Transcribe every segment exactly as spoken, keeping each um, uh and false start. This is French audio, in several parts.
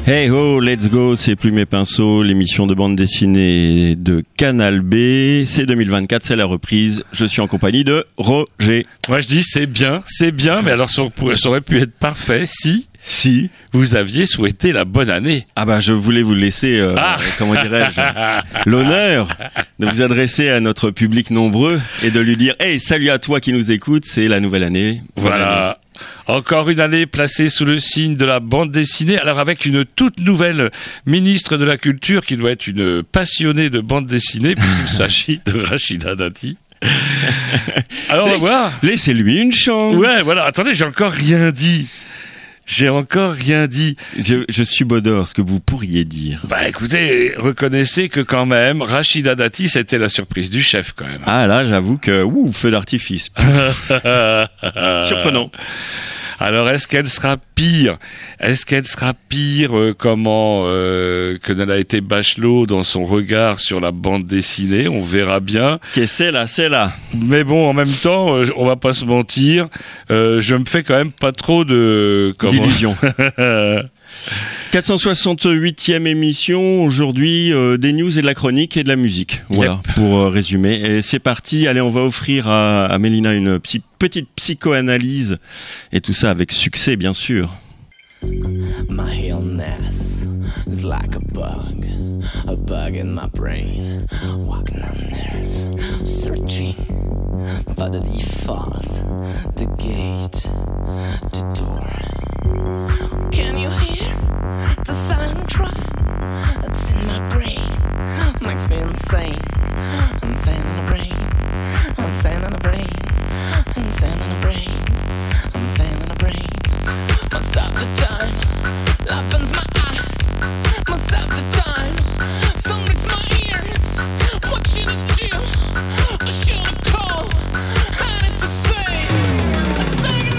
Hey ho, let's go, c'est Plume et Pinceau, l'émission de bande dessinée de Canal B. C'est deux mille vingt-quatre, c'est la reprise. Je suis en compagnie de Roger. Moi je dis c'est bien, c'est bien, mais alors ça aurait, ça aurait pu être parfait si... Si vous aviez souhaité la bonne année. Ah bah je voulais vous laisser, euh, ah comment dirais-je, l'honneur de vous adresser à notre public nombreux et de lui dire « Hey, salut à toi qui nous écoute, c'est la nouvelle année. » Voilà. Année. Encore une année placée sous le signe de la bande dessinée, alors avec une toute nouvelle ministre de la Culture qui doit être une passionnée de bande dessinée, puisqu'il s'agit de Rachida Dati. Alors on va voir. Laissez-lui une chance. Ouais, voilà. Attendez, j'ai encore rien dit. J'ai encore rien dit. Je, je subodore ce que vous pourriez dire. Bah écoutez, reconnaissez que quand même, Rachida Dati, c'était la surprise du chef quand même. Ah là, j'avoue que, ouh, feu d'artifice. Surprenant. Alors, est-ce qu'elle sera pire ? Est-ce qu'elle sera pire euh, comment euh, que n'a été Bachelot dans son regard sur la bande dessinée ? On verra bien. Qu'est-ce que c'est là, c'est là. Mais bon, en même temps, euh, on va pas se mentir, euh, je me fais quand même pas trop de comment... d'illusions. quatre cent soixante-huitième émission, aujourd'hui euh, des news et de la chronique et de la musique, voilà, yep. pour euh, résumer. Et c'est parti, allez, on va offrir à, à Mélina une psy- petite psychoanalyse, et tout ça avec succès, bien sûr. My illness is like a bug, a bug in my brain, walking on nerve, searching for the default, the gate, the door. Can you hear the silent cry that's in my brain? Makes me insane, insane in the brain, insane in the brain, insane in the brain, insane in the brain. Must stop the time, opens my eyes. Must stop the time, sun breaks my ears. What should I do? Or should I call? I need to say, a second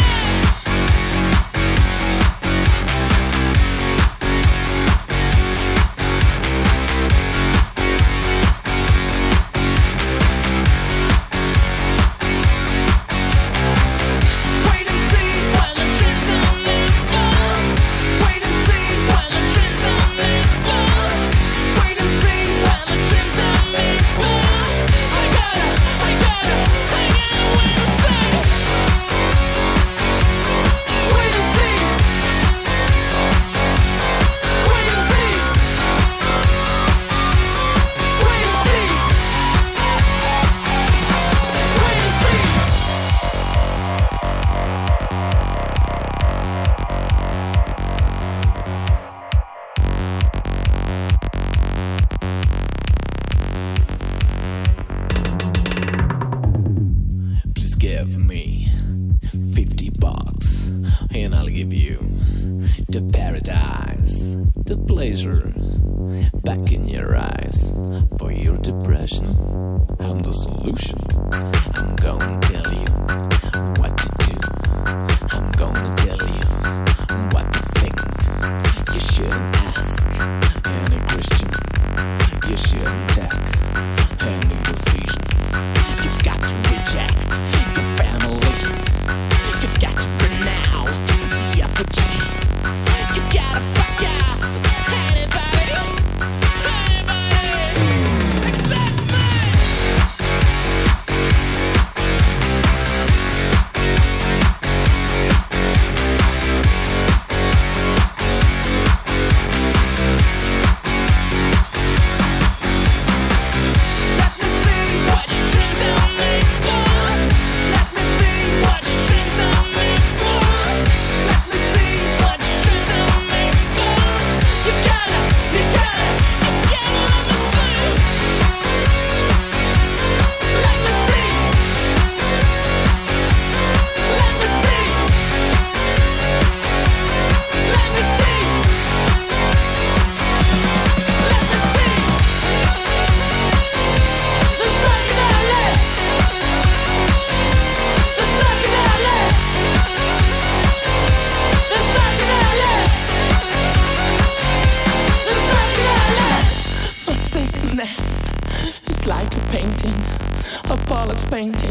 painting,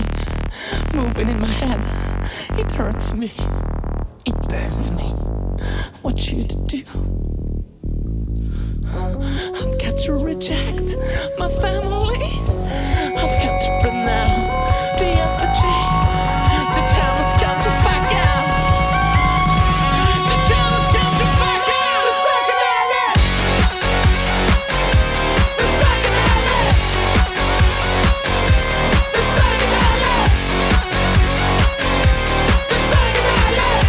moving in my head. It hurts me, it burns me. What should I do? I've got to reject my family. I've got to pronounce the effigy. The time has come to fuck off. The time has come to fuck off. The psychedelic. The psychedelic. The psychedelic. The psychedelic.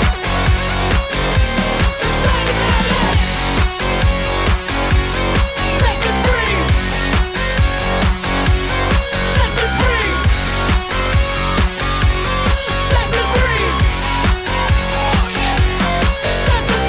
The psychedelic. Set me free. Set me free. Set me free. Set me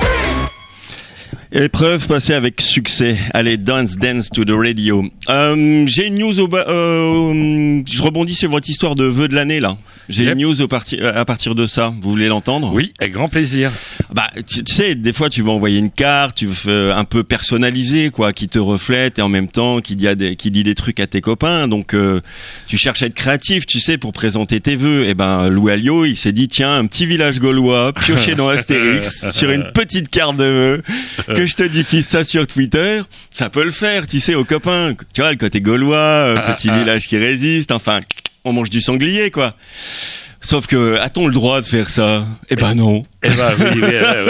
free. Épreuve passée avec succès. Allez, Dance Dance to the Radio. Euh, j'ai une news au bas, euh, je rebondis sur votre histoire de vœux de l'année là. J'ai Yep. une news au parti, à partir de ça. Vous voulez l'entendre? Oui, avec grand plaisir. Bah, tu, tu sais, des fois, tu vas envoyer une carte, tu veux un peu personnalisée, quoi, qui te reflète et en même temps qui dit, à des, qui dit des trucs à tes copains. Donc, euh, tu cherches à être créatif, tu sais, pour présenter tes vœux. Et ben, Lou Alliot, il s'est dit, tiens, un petit village gaulois pioché dans Astérix sur une petite carte de vœux, que je te diffuse ça sur Twitter. Ça peut le faire, tu sais, aux copains. Tu vois, le côté gaulois, euh, petit village qui résiste. Enfin, on mange du sanglier, quoi. Sauf que, a-t-on le droit de faire ça? Eh ben non. Eh ben oui, oui, ouais,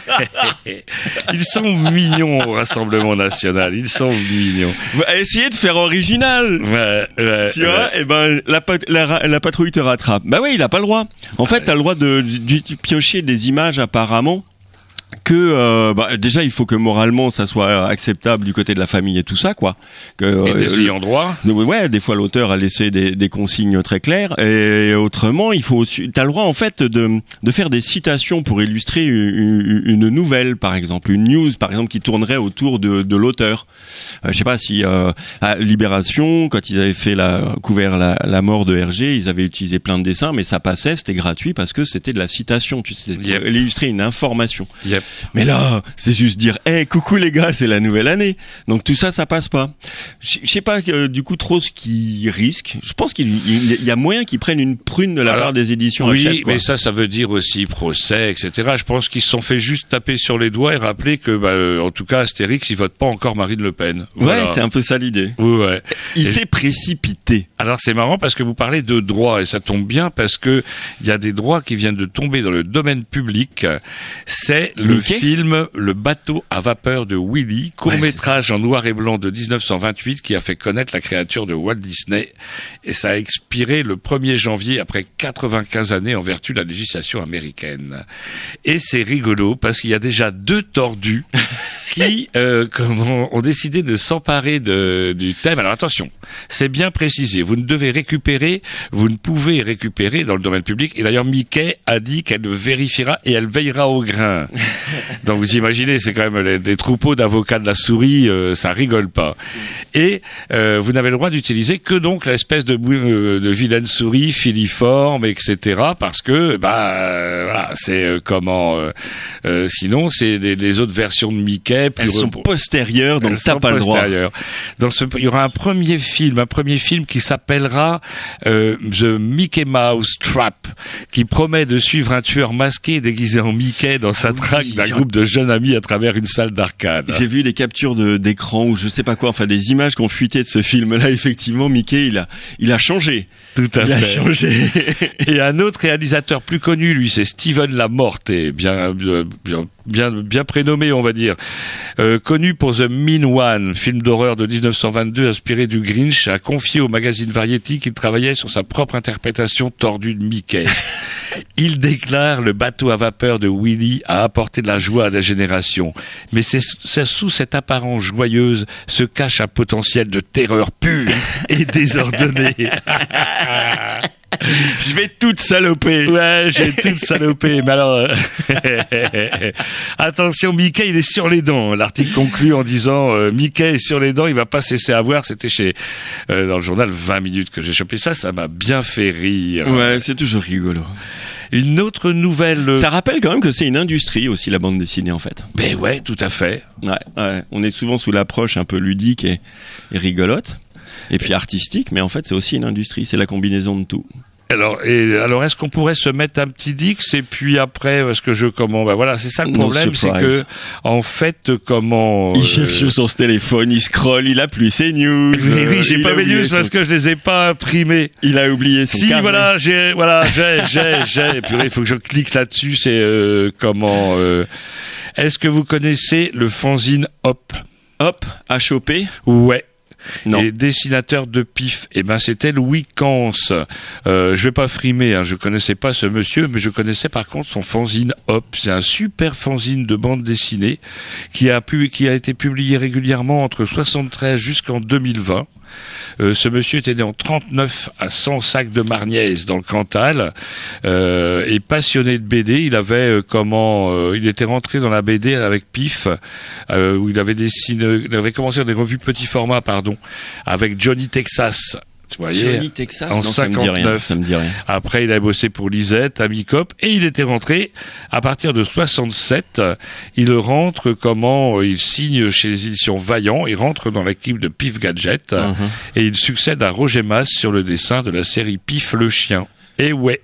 ouais. Ils sont mignons au Rassemblement National. Ils sont mignons. Essayez de faire original. Ouais, ouais. Tu vois, ouais. et ben la, pat- la, la patrouille te rattrape. Bah oui, il a pas le droit. En fait, t'as le droit de, de, de piocher des images apparemment. Que euh, bah, déjà il faut que moralement ça soit acceptable du côté de la famille et tout ça quoi. Que, Et des euh, ayants droit. le- ouais, des fois l'auteur a laissé des, des consignes très claires et autrement il faut aussi, t'as le droit en fait de de faire des citations pour illustrer une, une nouvelle par exemple, une news par exemple qui tournerait autour de, de l'auteur. Euh, je sais pas si euh, à Libération quand ils avaient fait la couvert la, la mort de Hergé, ils avaient utilisé plein de dessins mais ça passait, c'était gratuit parce que c'était de la citation, tu sais, pour Yep. illustrer une information. Yep. Mais là, c'est juste dire, hey, coucou les gars, c'est la nouvelle année. Donc tout ça, ça passe pas. Je je sais pas euh, du coup trop ce qu'ils risquent. Je pense qu'il il- il y a moyen qu'ils prennent une prune de la Alors, part des éditions Oui, Hachette, quoi. mais ça, ça veut dire aussi procès, et cetera. Je pense qu'ils se sont fait juste taper sur les doigts et rappeler que, bah, euh, en tout cas, Astérix, il vote pas encore Marine Le Pen. Voilà. Ouais, c'est un peu ça l'idée. Oui, ouais. Il Et- s'est précipité. Alors c'est marrant parce que vous parlez de droits et ça tombe bien parce que il y a des droits qui viennent de tomber dans le domaine public. C'est le Mickey film Le bateau à vapeur de Willy, court-métrage en noir et blanc de dix-neuf cent vingt-huit qui a fait connaître la créature de Walt Disney et ça a expiré le premier janvier après quatre-vingt-quinze années en vertu de la législation américaine. Et c'est rigolo parce qu'il y a déjà deux tordus qui euh, comment, ont décidé de s'emparer de, du thème. Alors attention, c'est bien précisé. Vous ne devez récupérer, vous ne pouvez récupérer dans le domaine public. Et d'ailleurs, Mickey a dit qu'elle vérifiera et elle veillera au grain. Donc vous imaginez, c'est quand même les, des troupeaux d'avocats de la souris, euh, ça rigole pas. Et euh, vous n'avez le droit d'utiliser que donc l'espèce de, euh, de vilaine souris filiforme, et cetera. Parce que bah euh, voilà, c'est euh, comment. Euh, euh, sinon, c'est les, les autres versions de Mickey. Plus Elles sont repos- postérieures, donc Elles t'as sont pas le droit. postérieures. Dans ce, il y aura un premier film, un premier film qui s'appellera euh, The Mickey Mouse Trap, qui promet de suivre un tueur masqué déguisé en Mickey dans sa Ah oui, traque d'un j'ai- groupe de jeunes amis à travers une salle d'arcade. J'ai vu des captures de, d'écran ou je sais pas quoi, enfin des images qui ont fuité de ce film-là. Effectivement, Mickey, il a, il a changé. Tout à il a fait. changé. Et un autre réalisateur plus connu, lui, c'est Steven Lamorte, bien, bien, bien, bien prénommé, on va dire. Euh, connu pour The Mean One, film d'horreur de dix-neuf cent vingt-deux inspiré du Grinch, a confié au magazine Variety qu'il travaillait sur sa propre interprétation tordue de Mickey. Il déclare: le bateau à vapeur de Willy a apporté de la joie à des générations. Mais c'est, c'est sous cette apparence joyeuse se cache un potentiel de terreur pure et désordonnée. Je vais toute saloper. Ouais, j'ai tout salopé. Mais alors, euh, attention, Mickey, il est sur les dents. L'article conclut en disant euh, Mickey est sur les dents, il va pas cesser à voir. C'était chez euh, dans le journal vingt minutes que j'ai chopé ça. Ça m'a bien fait rire. Ouais, c'est toujours rigolo. Une autre nouvelle. Ça rappelle quand même que c'est une industrie aussi, la bande dessinée, en fait. Ben ouais, tout à fait. Ouais, ouais. On est souvent sous l'approche un peu ludique et, et rigolote, et puis artistique, mais en fait, c'est aussi une industrie. C'est la combinaison de tout. Alors, et, alors, est-ce qu'on pourrait se mettre un petit Dix et puis après, parce que je comment, bah voilà, c'est ça le problème, No c'est que, en fait, comment. Il euh, cherche sur son téléphone, il scrolle, il a plus ses news. Oui, oui, j'ai il pas a mes oublié news son- parce que je les ai pas imprimés. Il a oublié son Si, carnet. voilà, j'ai, voilà, j'ai, j'ai, j'ai. Purée, il faut que je clique là-dessus. C'est euh, comment. Euh, est-ce que vous connaissez le fanzine Hop? Hop, à choper. Ouais. Non. Et dessinateur de pif, eh ben c'était Louis Cans. Euh, je vais pas frimer, hein, je connaissais pas ce monsieur, mais je connaissais par contre son fanzine Hop. C'est un super fanzine de bande dessinée qui a pu, qui a été publié régulièrement entre soixante-treize jusqu'en deux mille vingt. Euh, ce monsieur était né en trente-neuf à cent sacs de Marniès dans le Cantal euh, et passionné de B D. Il avait euh, comment euh, il était rentré dans la B D avec Pif euh, où il avait dessiné, il avait commencé dans des revues petit format pardon avec Johnny Texas. Vous voyez, Johnny Texas, en non, ça me dit rien. cinquante-neuf. Ça me dit rien. Après, il a bossé pour Lisette, Amicop, et il était rentré à partir de soixante-sept. Il rentre comment il signe chez les éditions Vaillant. Il rentre dans l'équipe de Pif Gadget Uh-huh. et il succède à Roger Masse sur le dessin de la série Pif le chien. Et ouais,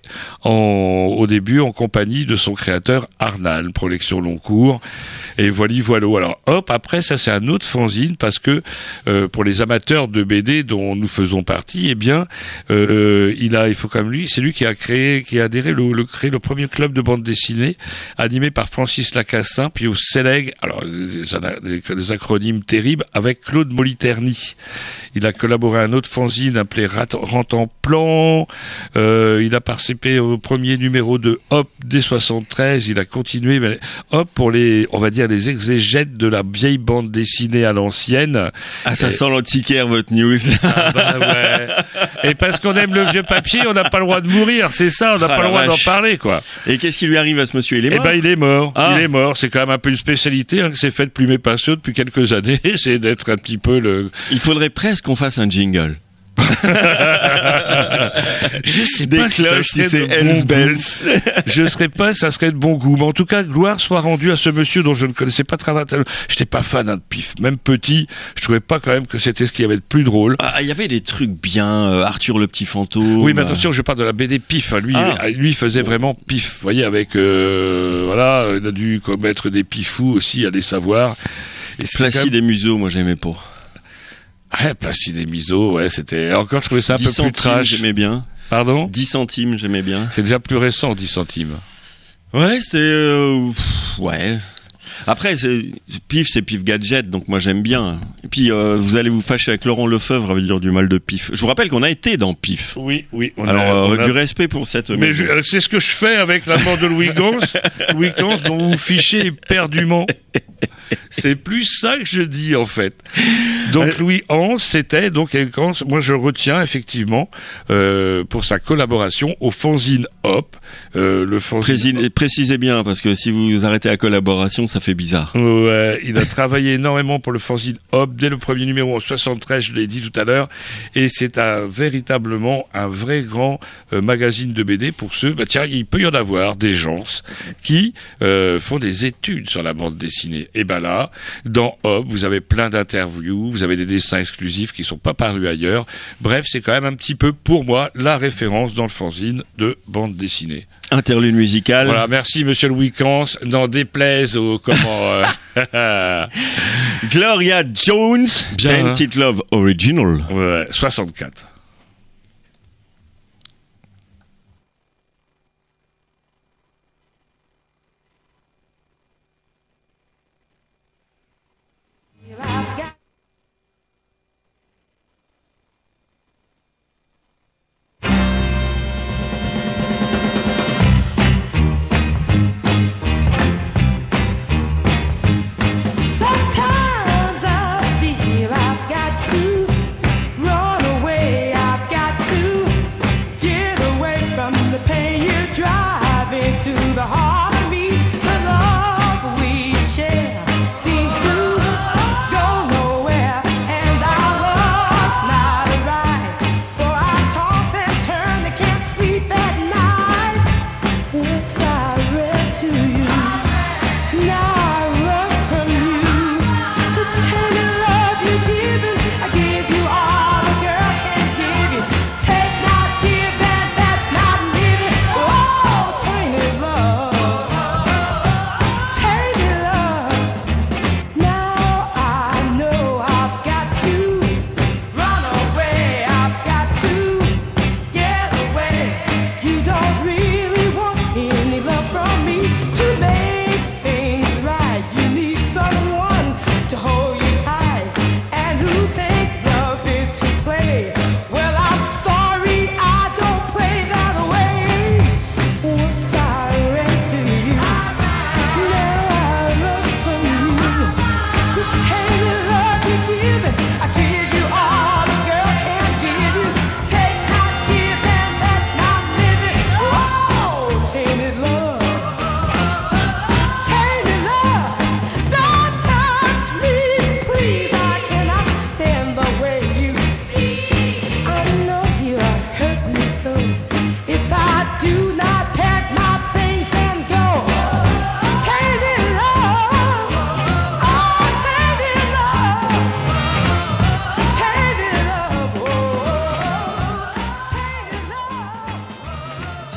en, au début en compagnie de son créateur Arnal, Prolection long cours. Et voilà, voilà. Alors hop, après ça c'est un autre fanzine parce que euh, pour les amateurs de B D dont nous faisons partie, eh bien, euh, il a, il faut quand même lui, c'est lui qui a créé, qui a adhéré le, le créé le premier club de bande dessinée animé par Francis Lacassin, puis au Célègue. Alors des, des, des acronymes terribles avec Claude Moliterni. Il a collaboré à un autre fanzine appelé Rantan-Plan. Euh, il a participé au premier numéro de Hop dès soixante-treize. Il a continué, mais Hop pour les, on va dire, les exégètes de la vieille bande dessinée à l'ancienne. Ah, ça Et... sent l'antiquaire, votre news. Ah bah ouais. Et parce qu'on aime le vieux papier, on n'a pas le droit de mourir, c'est ça, on n'a Ah, pas le droit la d'en vache. parler, quoi. Et qu'est-ce qui lui arrive à ce monsieur? Il est Eh mort. ben, il est mort. Ah. Il est mort. C'est quand même un peu une spécialité, hein, que c'est fait de Plumet Passio depuis quelques années. C'est d'être un petit peu le... Il faudrait presque qu'on fasse un jingle. Je sais Des pas si ça cloches, si serait c'est de bon Hells goût. Bells. Je serais pas, ça serait de bon goût. Mais en tout cas, gloire soit rendue à ce monsieur dont je ne connaissais pas travail. J'étais pas fan hein, de Pif. Même petit, je trouvais pas quand même que c'était ce qu'il y avait de plus drôle. Ah, il y avait des trucs bien, euh, Arthur le petit fantôme. Oui, mais attention, je parle de la B D Pif. Hein. Lui, Ah. lui, il faisait vraiment Pif. Vous voyez, avec, euh, voilà, il a dû commettre des pifous aussi, allez savoir. Et c'était quand Placide même- et Museau, moi j'aimais pas. Ouais, Placide et Miso, ouais, c'était, encore, je trouvais ça un dix peu plus centimes, trash. j'aimais bien. Pardon? dix centimes, j'aimais bien. C'est déjà plus récent, dix centimes. Ouais, c'était... euh, pff, ouais. Après, c'est, Pif, c'est Pif Gadget, donc moi j'aime bien. Et puis, euh, vous allez vous fâcher avec Laurent Lefebvre avec dire du mal de Pif. Je vous rappelle qu'on a été dans Pif. Oui, oui. On Alors, a, euh, on a- du respect pour cette Mais maison. je- euh, c'est ce que je fais avec la mort de Louis Gans. Louis Gans, dont vous fichez éperdument. C'est plus ça que je dis, en fait. Donc, Louis Hans, c'était, donc, Gans, moi, je retiens, effectivement, euh, pour sa collaboration au fanzine Hop, euh, le fanzine... Prési- Précisez bien, parce que si vous arrêtez la collaboration, ça fait bizarre. Ouais, il a travaillé énormément pour le fanzine Hop dès le premier numéro en soixante-treize, je l'ai dit tout à l'heure, et c'est un véritablement un vrai grand euh, magazine de B D pour ceux, bah tiens, il peut y en avoir des gens qui euh, font des études sur la bande dessinée. Et ben là, dans Hop, vous avez plein d'interviews, vous avez des dessins exclusifs qui sont pas parus ailleurs. Bref, c'est quand même un petit peu pour moi la référence dans le fanzine de bande dessinée. Interlude musical. Voilà, merci Monsieur Louis Cans. N'en déplaise au comment. Euh... Gloria Jones, Bien, Tainted Love Original. ouais, soixante-quatre. Sometimes I feel I've got to run away.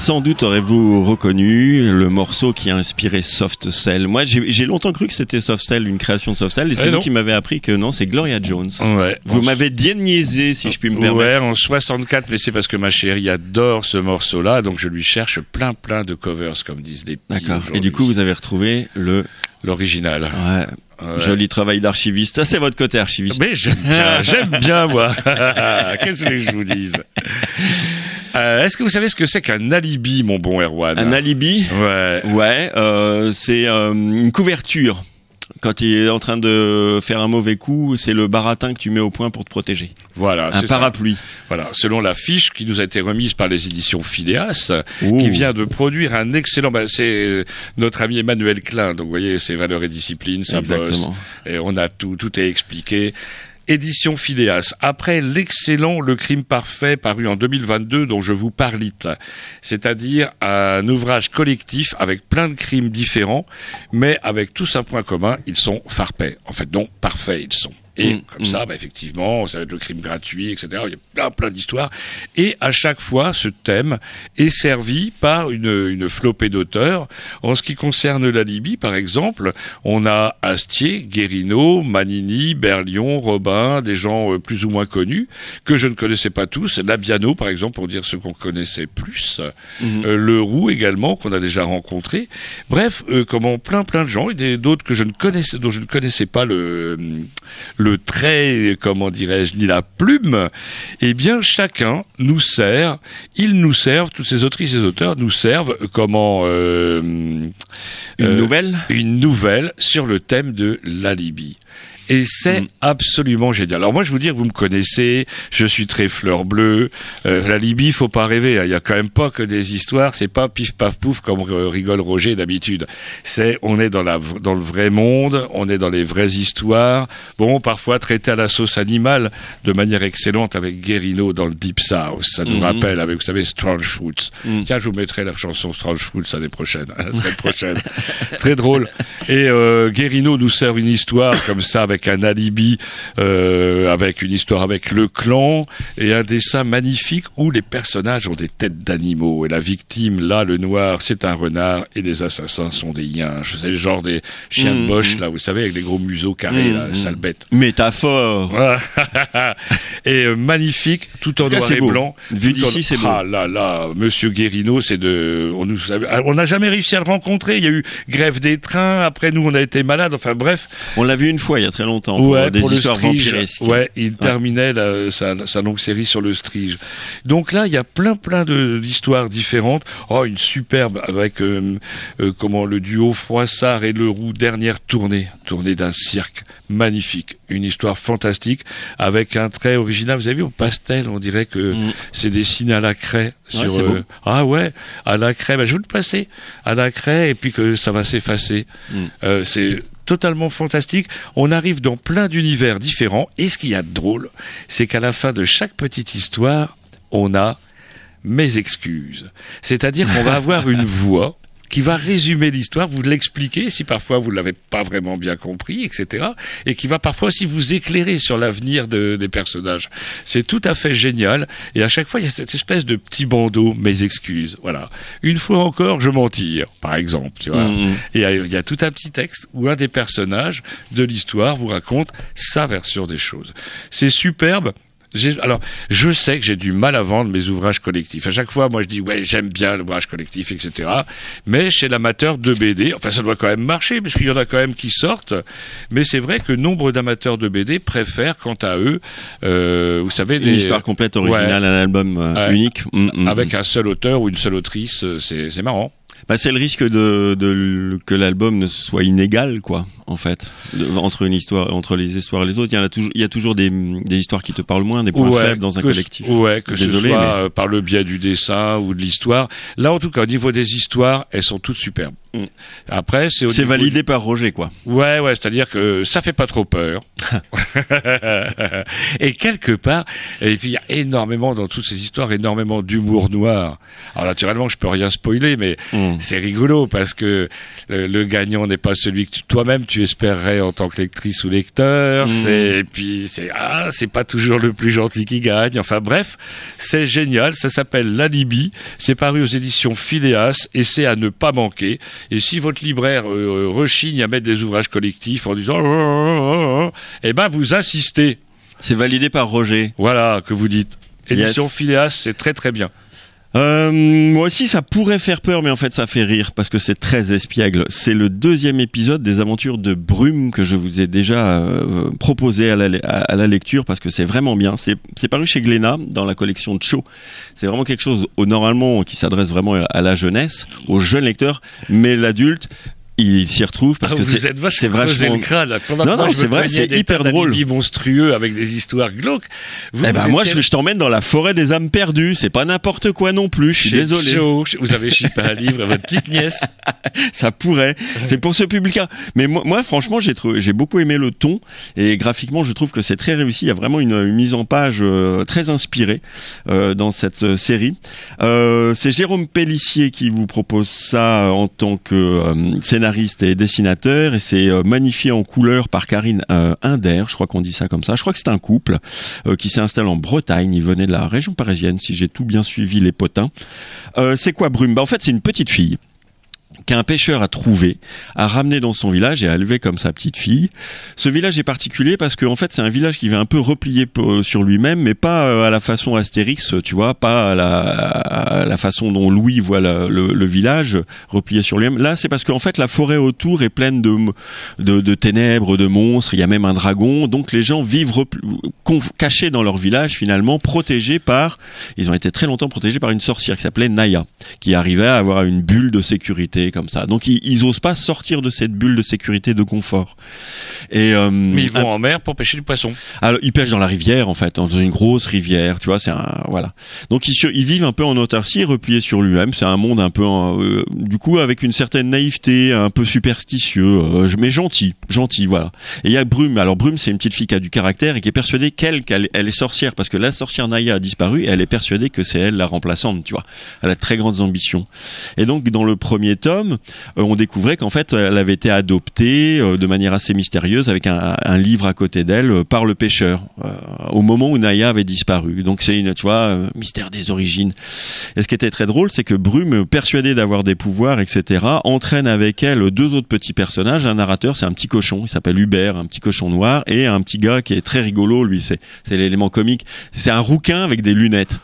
Sans doute aurez-vous reconnu le morceau qui a inspiré Soft Cell. Moi, j'ai, j'ai longtemps cru que c'était Soft Cell, une création de Soft Cell, et c'est eh vous non. qui m'avez appris que non, c'est Gloria Jones. Ouais. Vous En- m'avez déniaisé, si je puis me permettre. Ouais, en soixante-quatre, mais c'est parce que ma chérie adore ce morceau-là, donc je lui cherche plein plein de covers, comme disent les petits. D'accord. aujourd'hui. Et du coup, vous avez retrouvé le L'original. ouais, Ouais. joli travail d'archiviste. Ça, c'est votre côté archiviste. Mais j'aime bien, j'aime bien moi. Qu'est-ce que je vous dise euh, Est-ce que vous savez ce que c'est qu'un alibi, mon bon Erwan? Un alibi. Ouais. Ouais, euh, c'est euh, une couverture. Quand il est en train de faire un mauvais coup, c'est le baratin que tu mets au point pour te protéger. Voilà, Un c'est ça. parapluie. Voilà, selon la fiche qui nous a été remise par les éditions Phileas, Ouh. qui vient de produire un excellent. Bah, c'est notre ami Emmanuel Klein. Donc, vous voyez, c'est valeurs et discipline, ça bosse. Exactement. Et on a tout, tout est expliqué. Édition Phileas. Après l'excellent Le Crime Parfait paru en deux mille vingt-deux dont je vous parlite, c'est-à-dire un ouvrage collectif avec plein de crimes différents, mais avec tous un point commun, ils sont parfaits. En fait, non, parfaits ils sont. Et Mmh, comme ça, bah, effectivement, ça va être le crime gratuit, et cetera. Il y a plein, plein d'histoires. Et à chaque fois, ce thème est servi par une, une flopée d'auteurs. En ce qui concerne la Libye, par exemple, on a Astier, Guérino, Manini, Berlion, Robin, des gens euh, plus ou moins connus, que je ne connaissais pas tous. Labiano, par exemple, pour dire ceux qu'on connaissait plus. Mmh. Euh, Leroux également, qu'on a déjà rencontré. Bref, euh, comment plein, plein de gens, et des, d'autres que je ne connaissais, dont je ne connaissais pas le, le trait, comment dirais-je, ni la plume, eh bien, chacun nous sert, ils nous servent, tous ces autrices et auteurs nous servent, comment, euh, Une euh, nouvelle. une nouvelle sur le thème de la Libye. Et c'est Mm. absolument génial. Alors moi, je vous dire, vous me connaissez, je suis très fleur bleue. Euh, la Libye, faut pas rêver. Il y a quand même pas que des histoires. C'est pas pif paf pouf comme euh, rigole Roger d'habitude. C'est, on est dans la dans le vrai monde. On est dans les vraies histoires. Bon, parfois traité à la sauce animale de manière excellente avec Guérino dans le Deep South. Ça nous Mhm. rappelle avec, vous savez, Strange Fruits. Mm. Tiens, je vous mettrai la chanson Strange Fruits l'année prochaine, la semaine prochaine. Très drôle. Et euh, Guérino nous sert une histoire comme ça avec un alibi, euh, avec une histoire avec le clan et un dessin magnifique où les personnages ont des têtes d'animaux et la victime, là, le noir, c'est un renard et les assassins sont des yinches. C'est le genre des chiens Mmh, de boche, mmh. là, vous savez, avec des gros museaux carrés, Mmh, là, mmh. sale bête. Métaphore. Voilà. Et euh, magnifique, tout en En tout cas, noir c'est et beau. blanc. Vu Tout en- d'ici, c'est beau. Ah là là, Monsieur Guérino, c'est de, on nous, on n'a jamais réussi à le rencontrer. Il y a eu grève des trains. Après nous, on a été malades. Enfin bref. On l'a vu une fois il y a très longtemps pour Ouais, des pour le histoires Strige. vampiresques. Ouais, il terminait la- sa, sa longue série sur le Strige. Donc là, il y a plein plein de d'histoires différentes. Oh, une superbe avec euh, euh, comment le duo Froissart et Leroux, dernière tournée, tournée d'un cirque magnifique, une histoire fantastique avec un trait original. Vous avez vu au pastel, on dirait que Mm. c'est dessiné à la craie. Ouais, Sur, c'est beau. euh, ah ouais, à la craie. Ben, je vais vous le passer à la craie et puis que ça va s'effacer. Mm. Euh, c'est totalement fantastique. On arrive dans plein d'univers différents. Et ce qu'il y a de drôle, c'est qu'à la fin de chaque petite histoire, on a mes excuses. C'est-à-dire qu'on va avoir une voix qui va résumer l'histoire, vous l'expliquer si parfois vous ne l'avez pas vraiment bien compris, et cetera. Et qui va parfois aussi vous éclairer sur l'avenir de, des personnages. C'est tout à fait génial. Et à chaque fois, il y a cette espèce de petit bandeau, mes excuses. Voilà. Une fois encore, je m'en tire, par exemple. Tu vois. Mmh. Et il y a tout un petit texte où un des personnages de l'histoire vous raconte sa version des choses. C'est superbe. J'ai, alors, je sais que j'ai du mal à vendre mes ouvrages collectifs. À chaque fois, moi, je dis, ouais, j'aime bien l'ouvrage collectif, et cetera. Mais chez l'amateur de B D, enfin, ça doit quand même marcher, parce qu'il y en a quand même qui sortent. Mais c'est vrai que nombre d'amateurs de B D préfèrent, quant à eux, euh, vous savez, Une des, histoire complète originale, Ouais. un album euh, Ouais. unique. Mm, mm, avec mm. un seul auteur ou une seule autrice, euh, c'est, c'est marrant. Bah, c'est le risque de, de que l'album ne soit inégal, quoi, en fait, de, entre une histoire, entre les histoires et les autres. Il y en a toujours, il y a toujours des, des histoires qui te parlent moins, des points Ouais, faibles dans un que collectif. ce- Ouais, que Désolé, ce soit mais- euh, par le biais du dessin ou de l'histoire. Là, en tout cas, au niveau des histoires, elles sont toutes superbes. Mmh. Après, c'est, au c'est niveau validé du... par Roger, quoi. Ouais, ouais, c'est-à-dire que ça fait pas trop peur. Et quelque part, et puis il y a énormément dans toutes ces histoires, énormément d'humour noir. Alors naturellement, je peux rien spoiler, mais mmh. c'est rigolo parce que le, le gagnant n'est pas celui que tu, toi-même tu espérerais en tant que lectrice ou lecteur. Mmh. C'est, et puis c'est ah, c'est pas toujours le plus gentil qui gagne. Enfin bref, c'est génial. Ça s'appelle L'Alibi. C'est paru aux éditions Phileas et c'est à ne pas manquer. Et si votre libraire euh, rechigne à mettre des ouvrages collectifs en disant oh, oh, oh, oh, eh ben vous insistez. C'est validé par Roger. Voilà, que vous dites. Édition yes. Phileas, c'est très très bien. Euh, moi aussi, ça pourrait faire peur, mais en fait, ça fait rire parce que c'est très espiègle. C'est le deuxième épisode des aventures de Brume que je vous ai déjà euh, proposé à la, à la lecture parce que c'est vraiment bien. C'est, c'est paru chez Glénat dans la collection de Cho. C'est vraiment quelque chose, au, normalement, qui s'adresse vraiment à la jeunesse, aux jeunes lecteurs, mais l'adulte, il s'y retrouve parce ah, que vous c'est, êtes vachement c'est vachement le crâne, là. Pendant non que moi, non je c'est vrai, c'est hyper drôle, monstrueux avec des histoires glauques. Vous, eh ben vous moi étiez... je, je t'emmène dans la forêt des âmes perdues, c'est pas n'importe quoi non plus, je suis désolé. Chaud. Vous avez chippé un livre à votre petite nièce. Ça pourrait, c'est pour ce public-là. Mais moi, moi franchement j'ai trouvé, j'ai beaucoup aimé le ton et graphiquement je trouve que c'est très réussi. Il y a vraiment une, une mise en page euh, très inspirée euh, dans cette euh, série. Euh, c'est Jérôme Pellissier qui vous propose ça en tant que euh, scénariste et dessinateur. Et c'est euh, magnifié en couleur par Karine euh, Inder, je crois qu'on dit ça comme ça. Je crois que c'est un couple euh, qui s'est installé en Bretagne. Ils venaient de la région parisienne, si j'ai tout bien suivi les potins. Euh, c'est quoi Brume ? Bah en fait, c'est une petite fille qu'un pêcheur a trouvé, a ramené dans son village et a élevé comme sa petite fille. Ce village est particulier parce que en fait c'est un village qui va un peu replier sur lui-même, mais pas à la façon Astérix, tu vois, pas à la, à la façon dont Louis voit la, le, le village replié sur lui-même. Là c'est parce qu'en fait la forêt autour est pleine de, de, de ténèbres, de monstres, il y a même un dragon, donc les gens vivent repli- cachés dans leur village finalement, protégés par, ils ont été très longtemps protégés par une sorcière qui s'appelait Naya, qui arrivait à avoir une bulle de sécurité comme ça. Donc ils, ils osent pas sortir de cette bulle de sécurité, de confort. Et euh, mais ils vont un... en mer pour pêcher du poisson. Alors ils pêchent dans la rivière en fait, dans une grosse rivière, tu vois, c'est un voilà. Donc ils, ils vivent un peu en autarcie, repliés sur lui-même. C'est un monde un peu, euh, du coup, avec une certaine naïveté, un peu superstitieux, euh, mais gentil, gentil, voilà. Et il y a Brume. Alors Brume, c'est une petite fille qui a du caractère et qui est persuadée qu'elle, qu'elle elle est sorcière parce que la sorcière Naya a disparu. Et elle est persuadée que c'est elle la remplaçante, tu vois. Elle a de très grandes ambitions. Et donc dans le premier tome, Euh, on découvrait qu'en fait elle avait été adoptée euh, de manière assez mystérieuse avec un, un livre à côté d'elle euh, par le pêcheur euh, au moment où Naya avait disparu. Donc c'est une, tu vois, euh, mystère des origines. Et ce qui était très drôle, c'est que Brume, persuadée d'avoir des pouvoirs, et cetera, entraîne avec elle deux autres petits personnages. Un narrateur, c'est un petit cochon, il s'appelle Hubert, un petit cochon noir, et un petit gars qui est très rigolo, lui, c'est, c'est l'élément comique. C'est un rouquin avec des lunettes.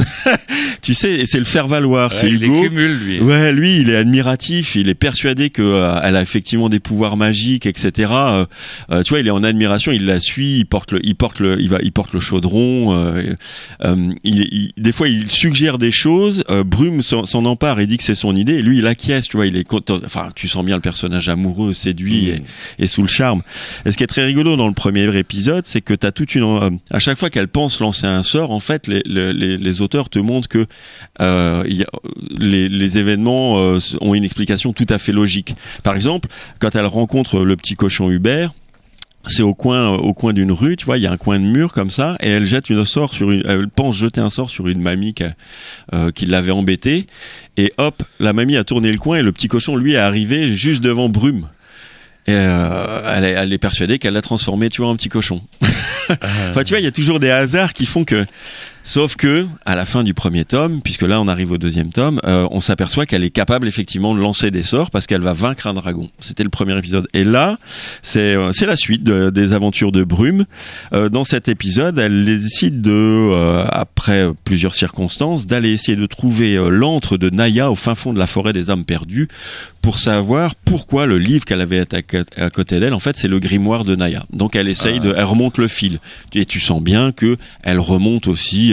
Tu sais, c'est le faire valoir, ouais, c'est il Hugo. Il cumule, lui. Ouais, lui, il est admiratif, il est persuadé que euh, elle a effectivement des pouvoirs magiques, et cetera. Euh, euh, tu vois, il est en admiration, il la suit, il porte le, il porte le, il va, il porte le chaudron. Euh, euh, il, il, des fois, il suggère des choses. Euh, Brume s'en, s'en empare et dit que c'est son idée. Et lui, il acquiesce. Tu vois, il est content. Enfin, tu sens bien le personnage amoureux, séduit mmh. et, et sous le charme. Et ce qui est très rigolo dans le premier épisode, c'est que t'as toute une, euh, à chaque fois qu'elle pense lancer un sort, en fait, les, les, les, les auteurs te montrent que euh, y a, les, les événements euh, ont une explication tout à fait logique. Par exemple, quand elle rencontre le petit cochon Hubert, c'est au coin, au coin d'une rue, tu vois, il y a un coin de mur comme ça, et elle jette une sort sur une, elle pense jeter un sort sur une mamie qui, euh, qui l'avait embêtée, et hop, la mamie a tourné le coin et le petit cochon, lui, est arrivé juste devant Brume. Et euh, elle, est, elle est persuadée qu'elle l'a transformé, tu vois, en petit cochon. Enfin, tu vois, il y a toujours des hasards qui font que, sauf que, à la fin du premier tome, puisque là on arrive au deuxième tome, euh, on s'aperçoit qu'elle est capable effectivement de lancer des sorts parce qu'elle va vaincre un dragon. C'était le premier épisode. Et là, c'est euh, c'est la suite de, des aventures de Brume. Euh, dans cet épisode, elle décide de, euh, après plusieurs circonstances, d'aller essayer de trouver euh, l'antre de Naya au fin fond de la forêt des âmes perdues pour savoir pourquoi le livre qu'elle avait à, à côté d'elle, en fait, c'est le grimoire de Naya. Donc elle essaye de, elle remonte le fil. Et tu sens bien que elle remonte aussi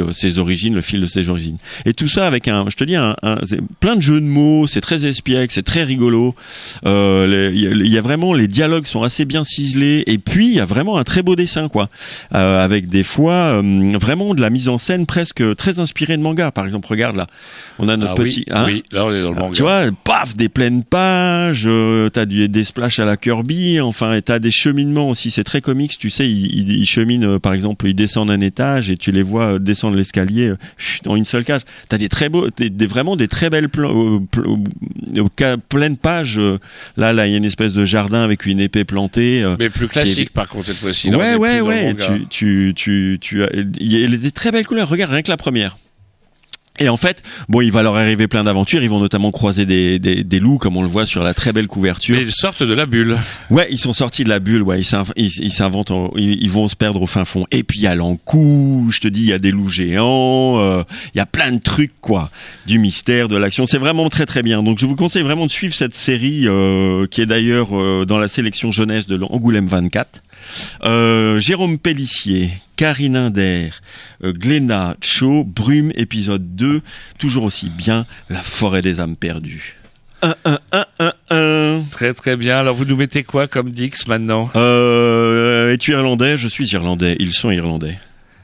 euh, ses origines, le fil de ses origines. Et tout ça avec un, je te dis, un, un c'est plein de jeux de mots, c'est très espiègle, c'est très rigolo. Euh, il y, y a vraiment, les dialogues sont assez bien ciselés, et puis il y a vraiment un très beau dessin, quoi, euh, avec des fois euh, vraiment de la mise en scène presque très inspirée de manga. Par exemple, regarde là, on a notre ah, petit, oui, hein, oui, là on est dans le manga. Tu vois, paf, des pleines pages, euh, t'as du, des splashs à la Kirby, enfin, et t'as des cheminements aussi. C'est très comics, tu sais, ils, ils, ils cheminent, euh, par exemple, ils descendent un étage et tu les vois euh, descendre l'escalier euh, dans une seule cage. T'as des très beaux, des, des vraiment des très belles plans, euh, pl- euh, pleines pages. Euh, là, là, il y a une espèce de jardin avec une épée plantée. Euh, Mais plus classique, est... par contre cette fois-ci. Là, ouais, ouais, ouais. Tu, tu, tu, tu as, il y a des très belles couleurs. Regarde, rien que la première. Et en fait, bon, il va leur arriver plein d'aventures. Ils vont notamment croiser des, des, des loups, comme on le voit sur la très belle couverture. Mais ils sortent de la bulle. Ouais, ils sont sortis de la bulle. Ouais, ils, s'inv- ils, ils s'inventent, en, ils, ils vont se perdre au fin fond. Et puis il y a l'encou. Je te dis, il y a des loups géants. Euh, il y a plein de trucs, quoi, du mystère, de l'action. C'est vraiment très très bien. Donc je vous conseille vraiment de suivre cette série, euh, qui est d'ailleurs euh, dans la sélection jeunesse de l'Angoulême vingt-quatre. Euh, Jérôme Pellissier, Karine Inder, euh, Glénat Cho, Brume, épisode deux, toujours aussi bien, La forêt des âmes perdues. Un, un, un, un, un. Très très bien. Alors vous nous mettez quoi comme Dix maintenant? euh, Es-tu irlandais? Je suis irlandais. Ils sont irlandais.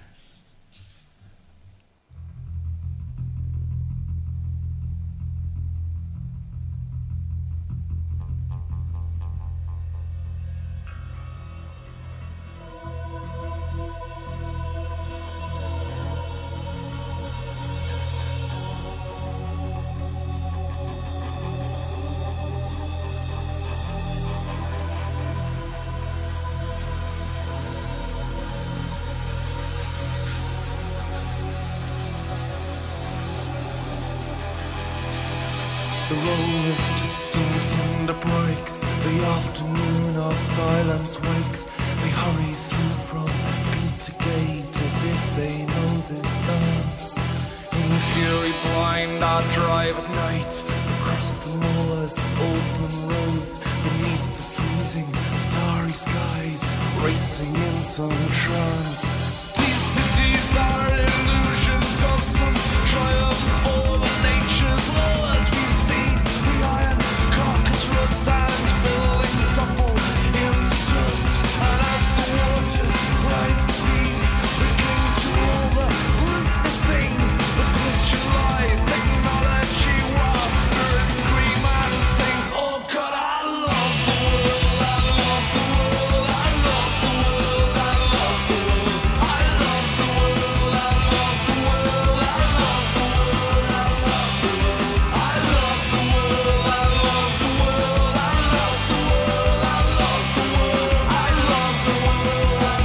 The roll of distant thunder breaks. The afternoon of silence wakes. They hurry through from gate to gate as if they know this dance. In fury blind I drive at night across the moors, the open roads, beneath the freezing starry skies, racing in some trance. These cities are illusions of some triumph over nature's laws. We've seen the iron carcass rust and buildings topple into dust, and as the waters rise it seems we cling to all the ruthless things. The question lies, technology, while spirits scream and sing. Oh God, I love the world, I love the world, I love the world, I love the world, I love the world, I love the world, I love the world, I love the world, I love the world, I love the world, I love the world, I love the world, I love the world,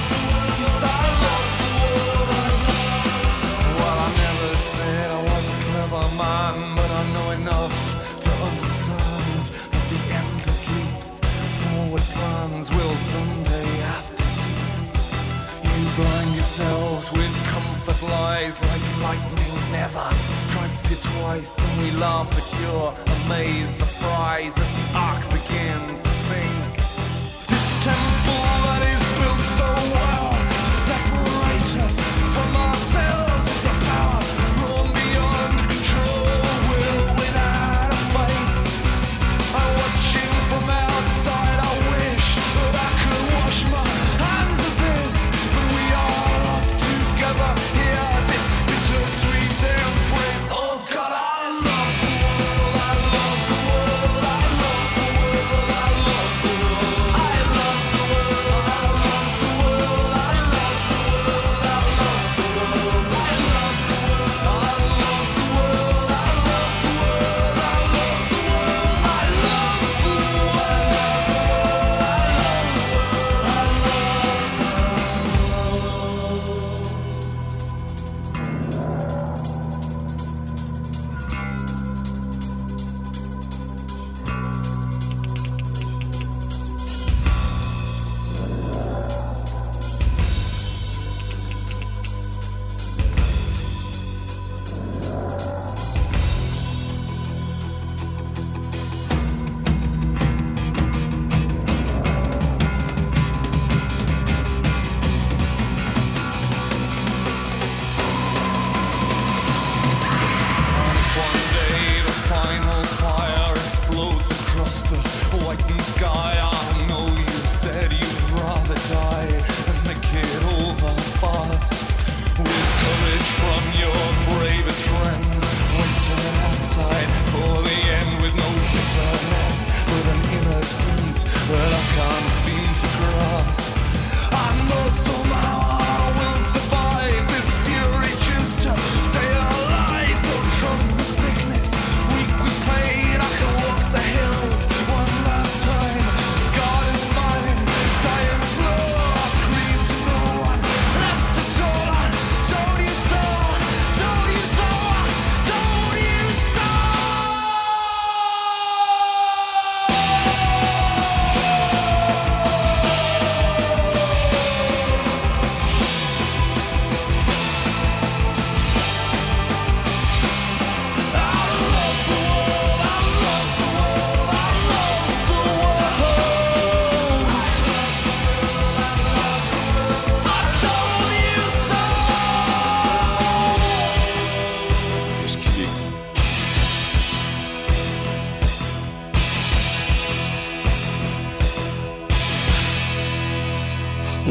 yes I love the world. Well, I never said I was a clever man, but I know enough to understand that the endless leaps, forward plans will someday have to cease. You blind yourselves with comfort lies, like lightning never strikes you twice, and we laugh at your amazed surprise as the ark begins to sink. This temple that is built so well to separate us from ourselves is a power run beyond control, will without a face. I'm watching from outside, I wish that I could wash my hands of this, but we are locked together here, this bittersweet embrace. Oh God, I love the world, I love the world, I love the world, I love the world, I love the world,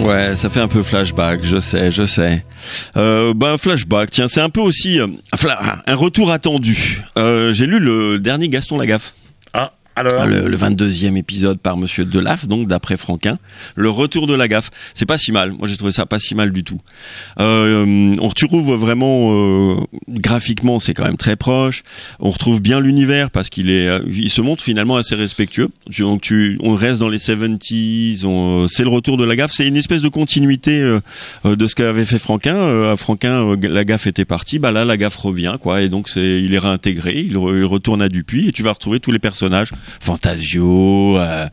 Ouais, ça fait un peu flashback, je sais, je sais. Euh, ben flashback, tiens, c'est un peu aussi euh, un retour attendu. Euh, j'ai lu le dernier Gaston Lagaffe. Ah. Alors le, le vingt-deuxième épisode par Monsieur Delaf, donc d'après Franquin, le retour de Lagaffe. C'est pas si mal. Moi, j'ai trouvé ça pas si mal du tout. Euh, on retrouve vraiment euh, graphiquement, c'est quand même très proche. On retrouve bien l'univers parce qu'il est, il se montre finalement assez respectueux. Donc, tu, on reste dans les soixante-dix. On, c'est le retour de Lagaffe. C'est une espèce de continuité euh, de ce qu'avait fait Franquin. Euh, à Franquin, euh, Lagaffe était parti. Bah là, Lagaffe revient, quoi. Et donc, c'est, il est réintégré. Il, re, il retourne à Dupuis et tu vas retrouver tous les personnages. Fantasio, euh,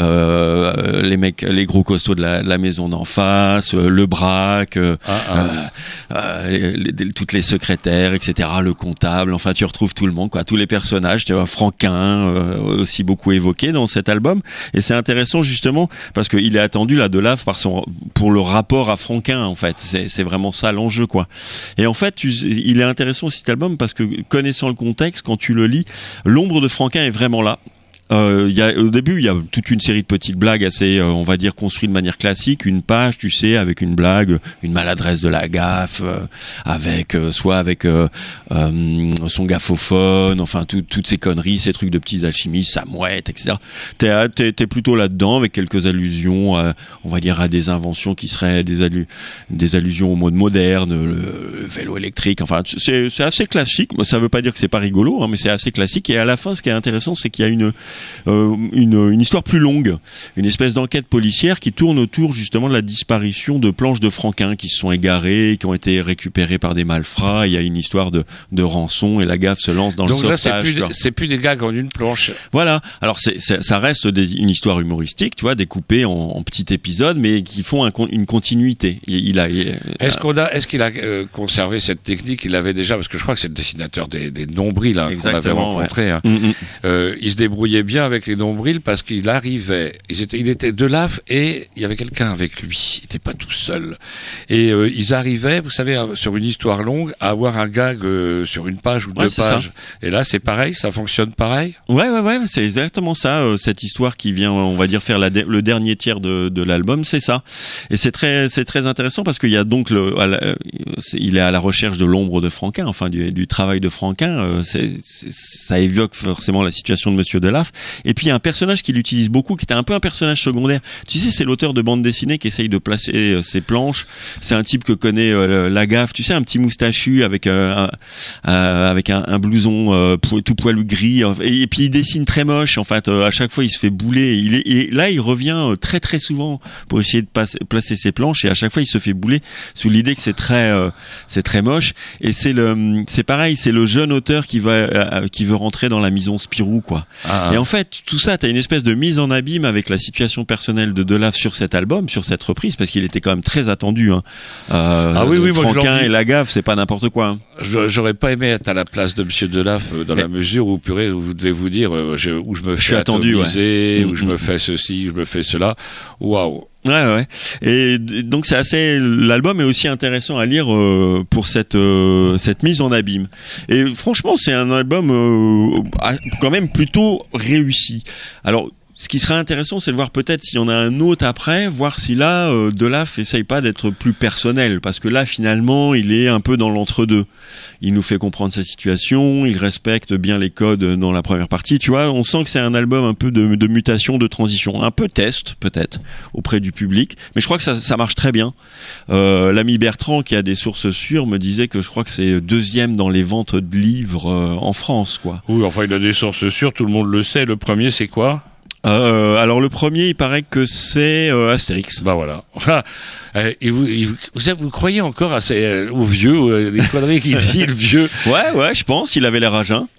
euh, les mecs, les gros costauds de la, de la maison d'en face, euh, le Braque, euh, ah, ah. Euh, euh, les, les, toutes les secrétaires, et cetera. Le comptable, enfin tu retrouves tout le monde, quoi, tous les personnages. Tu vois, Franquin euh, aussi beaucoup évoqué dans cet album, et c'est intéressant justement parce qu'il est attendu là Delaf par son pour le rapport à Franquin en fait. C'est, c'est vraiment ça l'enjeu, quoi. Et en fait, tu, il est intéressant cet album parce que connaissant le contexte, quand tu le lis, l'ombre de Franquin est vraiment là. Euh, y a, au début, il y a toute une série de petites blagues assez, euh, on va dire, construites de manière classique. Une page, tu sais, avec une blague, une maladresse de la gaffe, euh, avec euh, soit avec euh, euh, son gaffophone, enfin tout, toutes ces conneries, ces trucs de petits alchimistes, sa mouette, et cetera. T'es, t'es, t'es plutôt là-dedans avec quelques allusions, à, on va dire, à des inventions qui seraient des, allu- des allusions au mode moderne, le, le vélo électrique. Enfin, c'est, c'est assez classique. Ça veut pas dire que c'est pas rigolo, hein, mais c'est assez classique. Et à la fin, ce qui est intéressant, c'est qu'il y a une Euh, une, une histoire plus longue, une espèce d'enquête policière qui tourne autour justement de la disparition de planches de Franquin qui se sont égarées, qui ont été récupérées par des malfrats. Il y a une histoire de, de rançon et Lagaffe se lance dans Donc le là, sauvetage. C'est plus, des, c'est plus des gags en une planche. Voilà. Alors c'est, c'est, ça reste des, une histoire humoristique, tu vois, découpée en, en petits épisodes, mais qui font un, une continuité. Il, il a. Il, est-ce qu'on a, est-ce qu'il a euh, conservé cette technique? Il l'avait déjà, parce que je crois que c'est le dessinateur des, des nombrils hein, qu'on avait rencontré. Ouais. Hein. Mm-hmm. Euh, il se débrouillait bien avec les nombrils parce qu'il arrivait, il était, il était Delaf et il y avait quelqu'un avec lui, il n'était pas tout seul. Et euh, ils arrivaient, vous savez, sur une histoire longue, à avoir un gag euh, sur une page ou deux ouais, pages. Ça. Et là, c'est pareil, ça fonctionne pareil. Ouais, ouais, ouais, c'est exactement ça. Euh, cette histoire qui vient, on va dire, faire la de, le dernier tiers de, de l'album, c'est ça. Et c'est très, c'est très intéressant parce qu'il y a donc, le, à la, c'est, il est à la recherche de l'ombre de Franquin, enfin du, du travail de Franquin. Euh, c'est, c'est, ça évoque forcément la situation de Monsieur Delaf. Et puis il y a un personnage qu'il utilise beaucoup, qui était un peu un personnage secondaire. Tu sais, c'est l'auteur de bande dessinée qui essaye de placer euh, ses planches. C'est un type que connaît euh, Lagaffe. Tu sais, un petit moustachu avec euh, un, euh, avec un, un blouson euh, tout poilu gris. Et, et puis il dessine très moche. En fait, euh, à chaque fois, il se fait bouler. Il est, et là, il revient euh, très très souvent pour essayer de passer, placer ses planches. Et à chaque fois, il se fait bouler sous l'idée que c'est très euh, c'est très moche. Et c'est le, c'est pareil, c'est le jeune auteur qui va euh, qui veut rentrer dans la maison Spirou, quoi. Ah, et en fait, tout ça, t'as une espèce de mise en abîme avec la situation personnelle de Delaf sur cet album, sur cette reprise, parce qu'il était quand même très attendu. Hein. Euh, ah oui, oui, Franquin et Lagaffe, c'est pas n'importe quoi. Hein. J'aurais pas aimé être à la place de Monsieur Delaf dans Mais... la mesure où, purée, où vous devez vous dire, euh, je, où je me fais atomiser, ouais. où mmh, je mmh. me fais ceci, je me fais cela. Waouh. Ouais, ouais. Et donc c'est assez. L'album est aussi intéressant à lire euh, pour cette euh, cette mise en abîme. Et franchement, c'est un album euh, quand même plutôt réussi. Alors. Ce qui serait intéressant, c'est de voir peut-être s'il y en a un autre après, voir si là, euh, Delaf essaye pas d'être plus personnel, parce que là, finalement, il est un peu dans l'entre-deux. Il nous fait comprendre sa situation, il respecte bien les codes dans la première partie, tu vois. On sent que c'est un album un peu de, de mutation, de transition, un peu test, peut-être, auprès du public, mais je crois que ça, ça marche très bien. Euh, l'ami Bertrand, qui a des sources sûres, me disait que je crois que c'est deuxième dans les ventes de livres euh, en France, quoi. Oui, enfin, il a des sources sûres, tout le monde le sait. Le premier, c'est quoi ? Euh, alors le premier, il paraît que c'est euh, Astérix. Bah voilà. Euh, et vous, et vous, vous, vous croyez encore à ces, euh, aux vieux, euh, les conneries qu'il dit, le vieux? Ouais, ouais, je pense. Il avait l'air à jeun.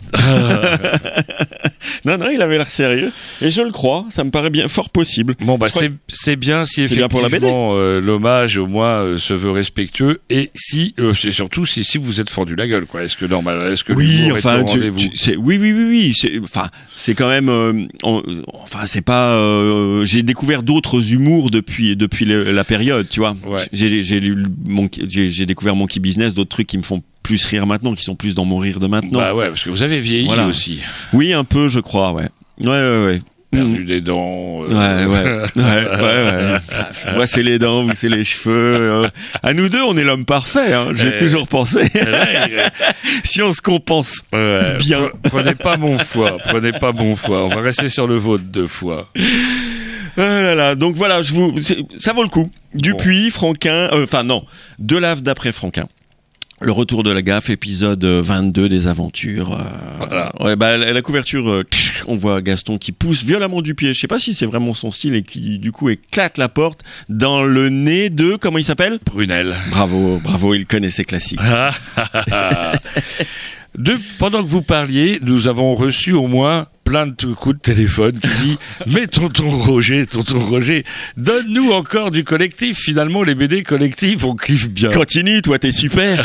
non, non, il avait l'air sérieux. Et je le crois. Ça me paraît bien, fort possible. Bon, bah c'est, que... c'est bien si c'est effectivement bien euh, l'hommage au moins euh, se veut respectueux et si, euh, c'est surtout si, si vous êtes fendu la gueule, quoi. Est-ce que normal, est-ce que oui, enfin, tu, tu, c'est, oui, oui, oui, oui. C'est, enfin, c'est quand même. Euh, on, enfin, c'est pas. Euh, j'ai découvert d'autres humours depuis depuis le, la période, tu vois. Ouais. J'ai, j'ai, lu mon, j'ai, j'ai découvert Monkey Business, d'autres trucs qui me font plus rire maintenant, qui sont plus dans mon rire de maintenant. Bah ouais, parce que vous avez vieilli voilà. aussi. Oui, un peu, je crois, ouais. Ouais, ouais, ouais. perdu Mmh. des dents. euh, Ouais, ouais, ouais, ouais, ouais. Moi, c'est les dents, vous, c'est les cheveux. euh. À nous deux, on est l'homme parfait, hein. J'ai Euh, toujours pensé. ouais, Si on se compense ouais, bien. pre- Prenez pas mon foie, prenez pas mon foie. On va rester sur le vôtre deux fois. Ah là là. Donc voilà, je vous, c'est- ça vaut le coup. Dupuis, Franquin, euh, enfin non, Delave d'après Franquin. Le retour de la gaffe, épisode vingt-deux des aventures. Euh, Voilà. Ouais, bah la, la couverture, euh, on voit Gaston qui pousse violemment du pied. Je sais pas si c'est vraiment son style et qui du coup éclate la porte dans le nez de, comment il s'appelle ? Brunel. Bravo, bravo, il connaît ses classiques. De, pendant que vous parliez, nous avons reçu au moins plein de coups de téléphone qui dit « Mais tonton Roger, tonton Roger, donne-nous encore du collectif. Finalement, les B D collectifs, on kiffe bien. » Continue, toi t'es super.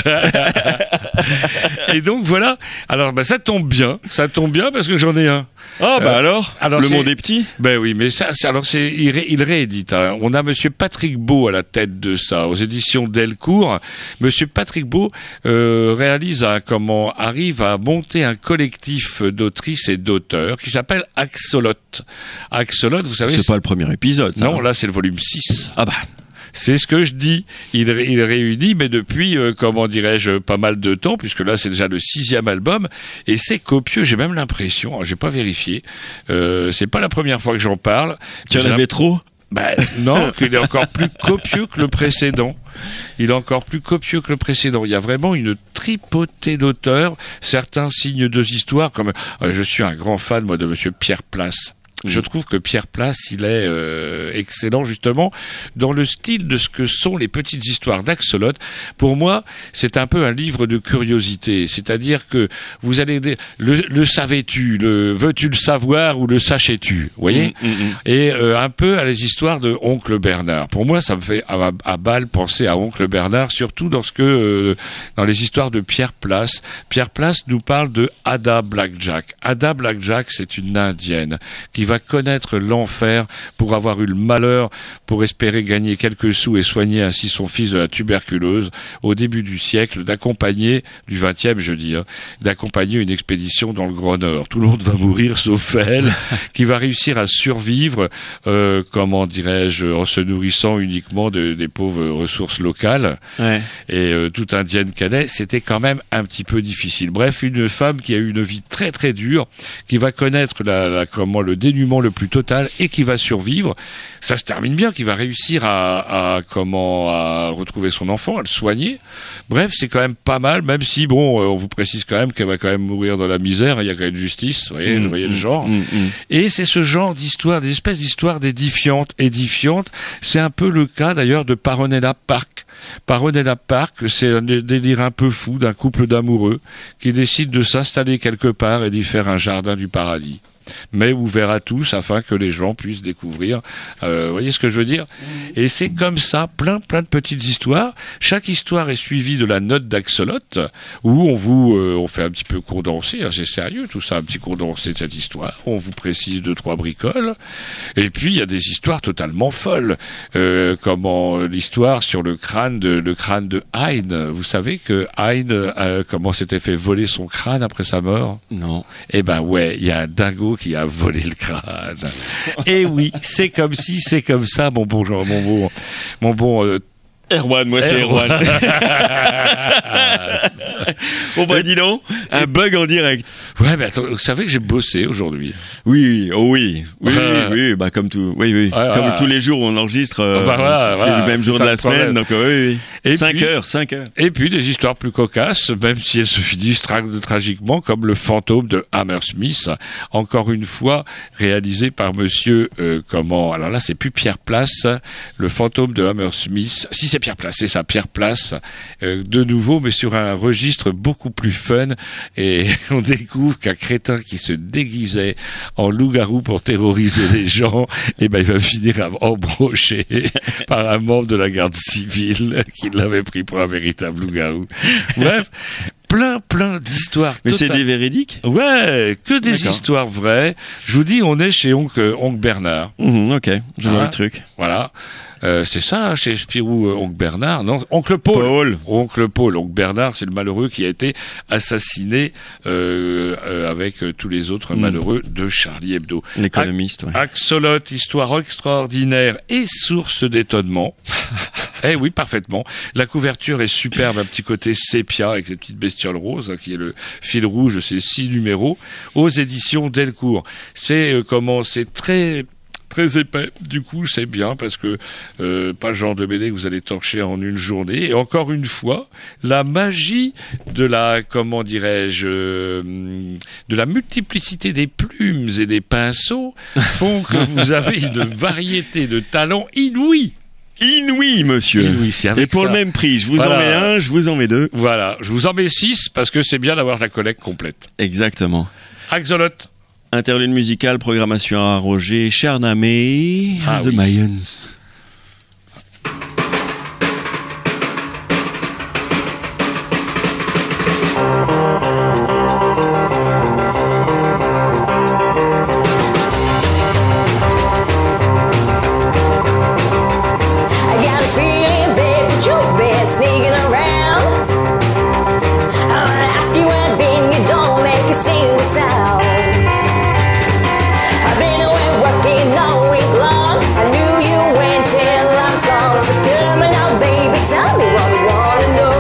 Et donc voilà, alors bah, ça tombe bien, ça tombe bien parce que j'en ai un. Oh bah Euh, alors, alors, le c'est- monde est petit. Ben oui, mais ça, c'est- alors c'est, il, ré- il réédite. Hein. On a Monsieur Patrick Beau à la tête de ça, aux éditions Delcourt. Monsieur Patrick Beau euh, réalise un, comment arrive à monter un collectif d'autrices et d'auteurs qui s'appelle Axolot. Axolot, vous savez. C'est pas le premier épisode, ça. Non, là c'est le volume six. Ah bah. C'est ce que je dis. Il, ré- il réunit, mais depuis, euh, comment dirais-je, pas mal de temps, puisque là c'est déjà le sixième album, et c'est copieux. J'ai même l'impression, alors, j'ai pas vérifié, euh, c'est pas la première fois que j'en parle. Tu en J'ai avais trop. Ben non, qu'il est encore plus copieux que le précédent. Il est encore plus copieux que le précédent. Il y a vraiment une tripotée d'auteurs. Certains signent deux histoires, comme euh, je suis un grand fan moi de Monsieur Pierre Place. Je trouve que Pierre Place, il est euh, excellent justement dans le style de ce que sont les petites histoires d'Axolot. Pour moi, c'est un peu un livre de curiosité, c'est-à-dire que vous allez dire, le, le savais-tu, le veux-tu le savoir ou le sachais-tu, vous voyez, Mm, mm, mm. et euh, un peu à les histoires de Oncle Bernard. Pour moi, ça me fait à, à balle penser à Oncle Bernard, surtout dans ce que euh, dans les histoires de Pierre Place. Pierre Place nous parle de Ada Blackjack. Ada Blackjack, c'est une Indienne qui va connaître l'enfer pour avoir eu le malheur, pour espérer gagner quelques sous et soigner ainsi son fils de la tuberculose au début du siècle, d'accompagner, du vingtième je dis, hein, d'accompagner une expédition dans le Grand Nord. Tout le monde va mourir sauf elle, qui va réussir à survivre, euh, comment dirais-je, en se nourrissant uniquement de, des pauvres ressources locales. Ouais. Et euh, toute indienne qu'elle est, c'était quand même un petit peu difficile. Bref, une femme qui a eu une vie très très dure, qui va connaître la, la, comment, le dénuement le plus total et qui va survivre. Ça se termine bien, qui va réussir à, à comment à retrouver son enfant, à le soigner. Bref, c'est quand même pas mal, même si bon, euh, on vous précise quand même qu'elle va quand même mourir dans la misère. Il y a quand même justice, vous voyez, je voyais le genre. Mm, mm. Et c'est ce genre d'histoire, des espèces d'histoires édifiantes, édifiantes. C'est un peu le cas d'ailleurs de Paronella Park. Paronella Park, c'est un délire un peu fou d'un couple d'amoureux qui décide de s'installer quelque part et d'y faire un jardin du paradis, mais ouvert à tous afin que les gens puissent découvrir. Euh, vous voyez ce que je veux dire ? Et c'est comme ça, plein plein de petites histoires. Chaque histoire est suivie de la note d'Axolot, où on vous, euh, on fait un petit peu condensé, hein, c'est sérieux tout ça, un petit condensé de cette histoire. On vous précise deux trois bricoles. Et puis il y a des histoires totalement folles, euh, comment l'histoire sur le crâne de le crâne de Hein. Vous savez que Hein, euh, comment s'était fait voler son crâne après sa mort ? Non. Eh ben ouais, il y a un dingo qui a volé le crâne. Et oui, c'est comme si, c'est comme ça, mon bon, mon bon, mon bon. Euh, Erwan, moi c'est Erwan. Erwan. Bon bah dis donc, un bug en direct. ouais, mais attends, vous savez que j'ai bossé aujourd'hui. Oui, oh oui, oui, Euh. oui, oui, bah comme tout, oui, oui, Ouais, comme voilà. tous les jours où on enregistre, euh, Bah voilà, c'est voilà, le même c'est jour ça de la le problème. semaine, donc euh, oui, oui. Et cinq puis- heures, cinq heures. Et puis des histoires plus cocasses, même si elles se finissent tra- tragiquement, comme le fantôme de Hammersmith, encore une fois réalisé par Monsieur euh, comment alors là c'est plus Pierre Place, le fantôme de Hammersmith. Si c'est Pierre Place, c'est ça, Pierre Place. Euh, de nouveau, mais sur un registre beaucoup plus fun. Et on découvre qu'un crétin qui se déguisait en loup-garou pour terroriser les gens, et ben il va finir embroché par un membre de la garde civile qui l'avait pris pour un véritable loup-garou. Bref, plein plein d'histoires. Mais c'est total- des véridiques. Ouais, que des D'accord. histoires vraies. Je vous dis, on est chez Oncle, Oncle Bernard. Mhm, ok, je vois Ah. le truc. Voilà. Euh, c'est ça, chez Spirou, euh, oncle Bernard, non, oncle Paul. Paul. Oncle Paul, oncle Bernard, c'est le malheureux qui a été assassiné euh, euh, avec euh, tous les autres mm. malheureux de Charlie Hebdo. L'économiste, Ac- ouais. Axolot, histoire extraordinaire et source d'étonnement. Eh oui, parfaitement. La couverture est superbe, un petit côté sépia avec ces petites bestioles roses, hein, qui est le fil rouge de ces six numéros, aux éditions Delcourt. C'est euh, comment, c'est très... très épais, du coup c'est bien parce que euh, pas le genre de B D que vous allez torcher en une journée. Et encore une fois, la magie de la, comment dirais-je, euh, de la multiplicité des plumes et des pinceaux font que vous avez une variété de talents inouïs. Inouï, monsieur. Inouï, c'est avec Et pour ça. le même prix, je vous Voilà. en mets un, je vous en mets deux. Voilà, je vous en mets six parce que c'est bien d'avoir la collecte complète. Exactement. Axolot. Interlude musical, programmation à Roger Charnamé, Ah The oui. Mayans. I got a feeling, baby, you've been sneaking around. I wanna ask you one thing, you don't make a single sound. I've been away working all week long. I knew you went till I was gone. So come on now, baby, tell me what you wanna know.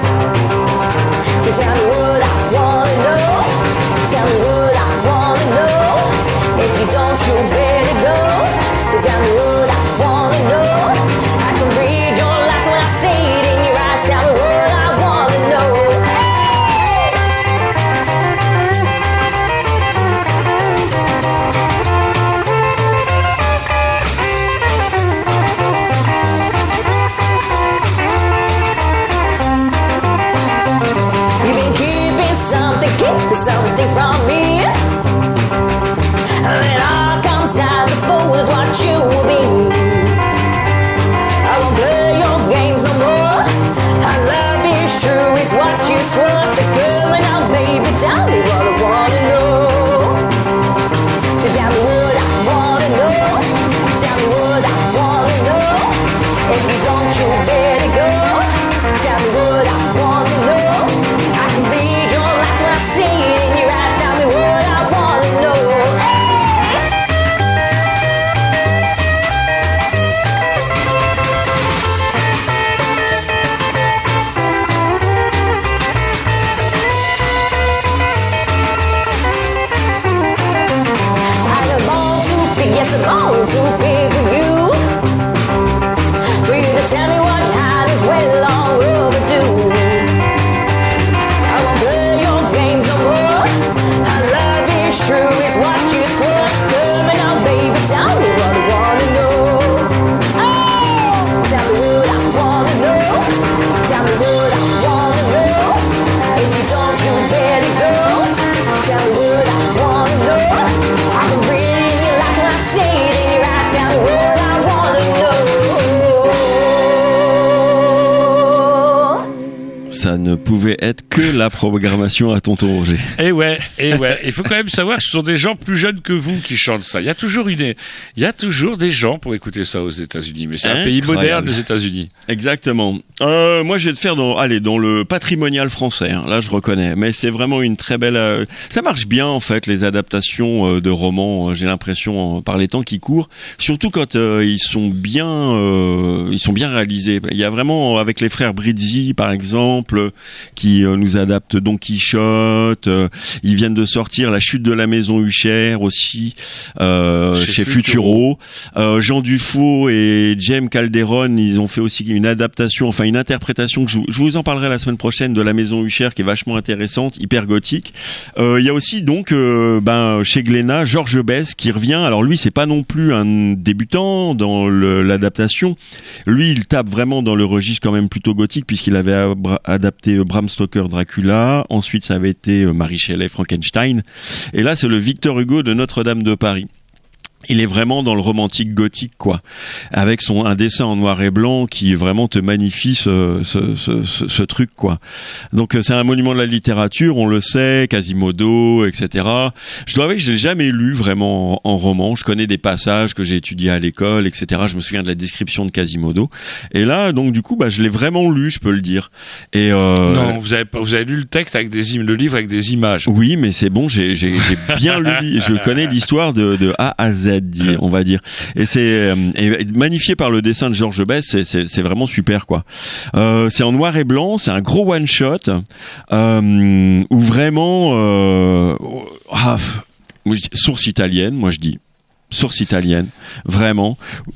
So tell me what I wanna know. Tell me what I wanna know. If you don't, you better go. So tell me what I wanna know. I can read your lies when I see it in your eyes. Tell me what I wanna know. You've been keeping something, keeping something from me. When it all comes out, the fool is what you will be. I won't play your games no more. Our love is true, is what you swore. So come on now, baby, tell me what I wanna know. So tell me what I wanna know. Tell me what I wanna know. If you don't, you better go. Tell me what I wanna know. I can read your lies when I see it in your eyes. Tell me what I wanna know. I got a bone to pick, yes, a bone to pick with you. For you to tell me what had is way long overdue. I won't play your games no more. Our love is true, is what you swore. Come on now, baby, tell me what I wanna know. Oh, tell me what I wanna know. Tell me what I wanna know. If you don't, you better go. Tell me what I wanna know. I can read it in your lies when I see it in your eyes. Tell me what I wanna know. Ça ne pouvait être que la programmation à tonton Roger. Et ouais, et ouais. Il faut quand même savoir que ce sont des gens plus jeunes que vous qui chantent ça. Il y a toujours une, il y a toujours des gens pour écouter ça aux États-Unis. Mais c'est un pays Incroyable. moderne, les États-Unis. Exactement. Euh, moi, je vais te faire dans, allez, dans le patrimonial français. Hein. Là, je reconnais. Mais c'est vraiment une très belle. Euh, ça marche bien en fait les adaptations euh, de romans. Euh, j'ai l'impression euh, par les temps qui courent, surtout quand euh, ils sont bien, euh, ils sont bien réalisés. Il y a vraiment avec les frères Brizzi, par exemple, qui euh, nous adaptent Don Quichotte. Euh, ils viennent de sortir La Chute de la Maison Huchère aussi euh, Chez chez, Futuro. Futuro. Euh, Jean Dufaux et James Calderon, ils ont fait aussi une adaptation, enfin une interprétation que je, je vous en parlerai la semaine prochaine de La Maison Huchère qui est vachement intéressante, hyper gothique. Euh, il y a aussi donc euh, ben chez Glénat Georges Besse qui revient. Alors lui c'est pas non plus un débutant dans le, l'adaptation. Lui il tape vraiment dans le registre quand même plutôt gothique puisqu'il avait abra- adapté Bram Stoker Dracula. Ensuite ça avait été Marie Shelley Frankenstein. Et là c'est le Victor Hugo de Notre-Dame de Paris. il est vraiment dans le romantique gothique, quoi, avec son un dessin en noir et blanc qui vraiment te magnifie ce ce ce, ce, ce truc, quoi. Donc c'est un monument de la littérature, on le sait, Quasimodo, et cetera. Je dois avouer que je l'ai jamais lu vraiment en, en roman. Je connais des passages que j'ai étudiés à l'école, et cetera. Je me souviens de la description de Quasimodo. Et là, donc du coup, bah je l'ai vraiment lu, je peux le dire. Et euh, non, vous avez pas, vous avez lu le texte avec des im- le livre avec des images. Oui, mais c'est bon, j'ai j'ai j'ai bien lu, je connais l'histoire de de A à Z. On va dire, et c'est euh, et magnifié par le dessin de Georges Besse, c'est c'est, c'est vraiment super, quoi. Euh, c'est en noir et blanc, c'est un gros one shot euh, où vraiment euh, ah, moi, je dis, source italienne, moi je dis source italienne, vraiment.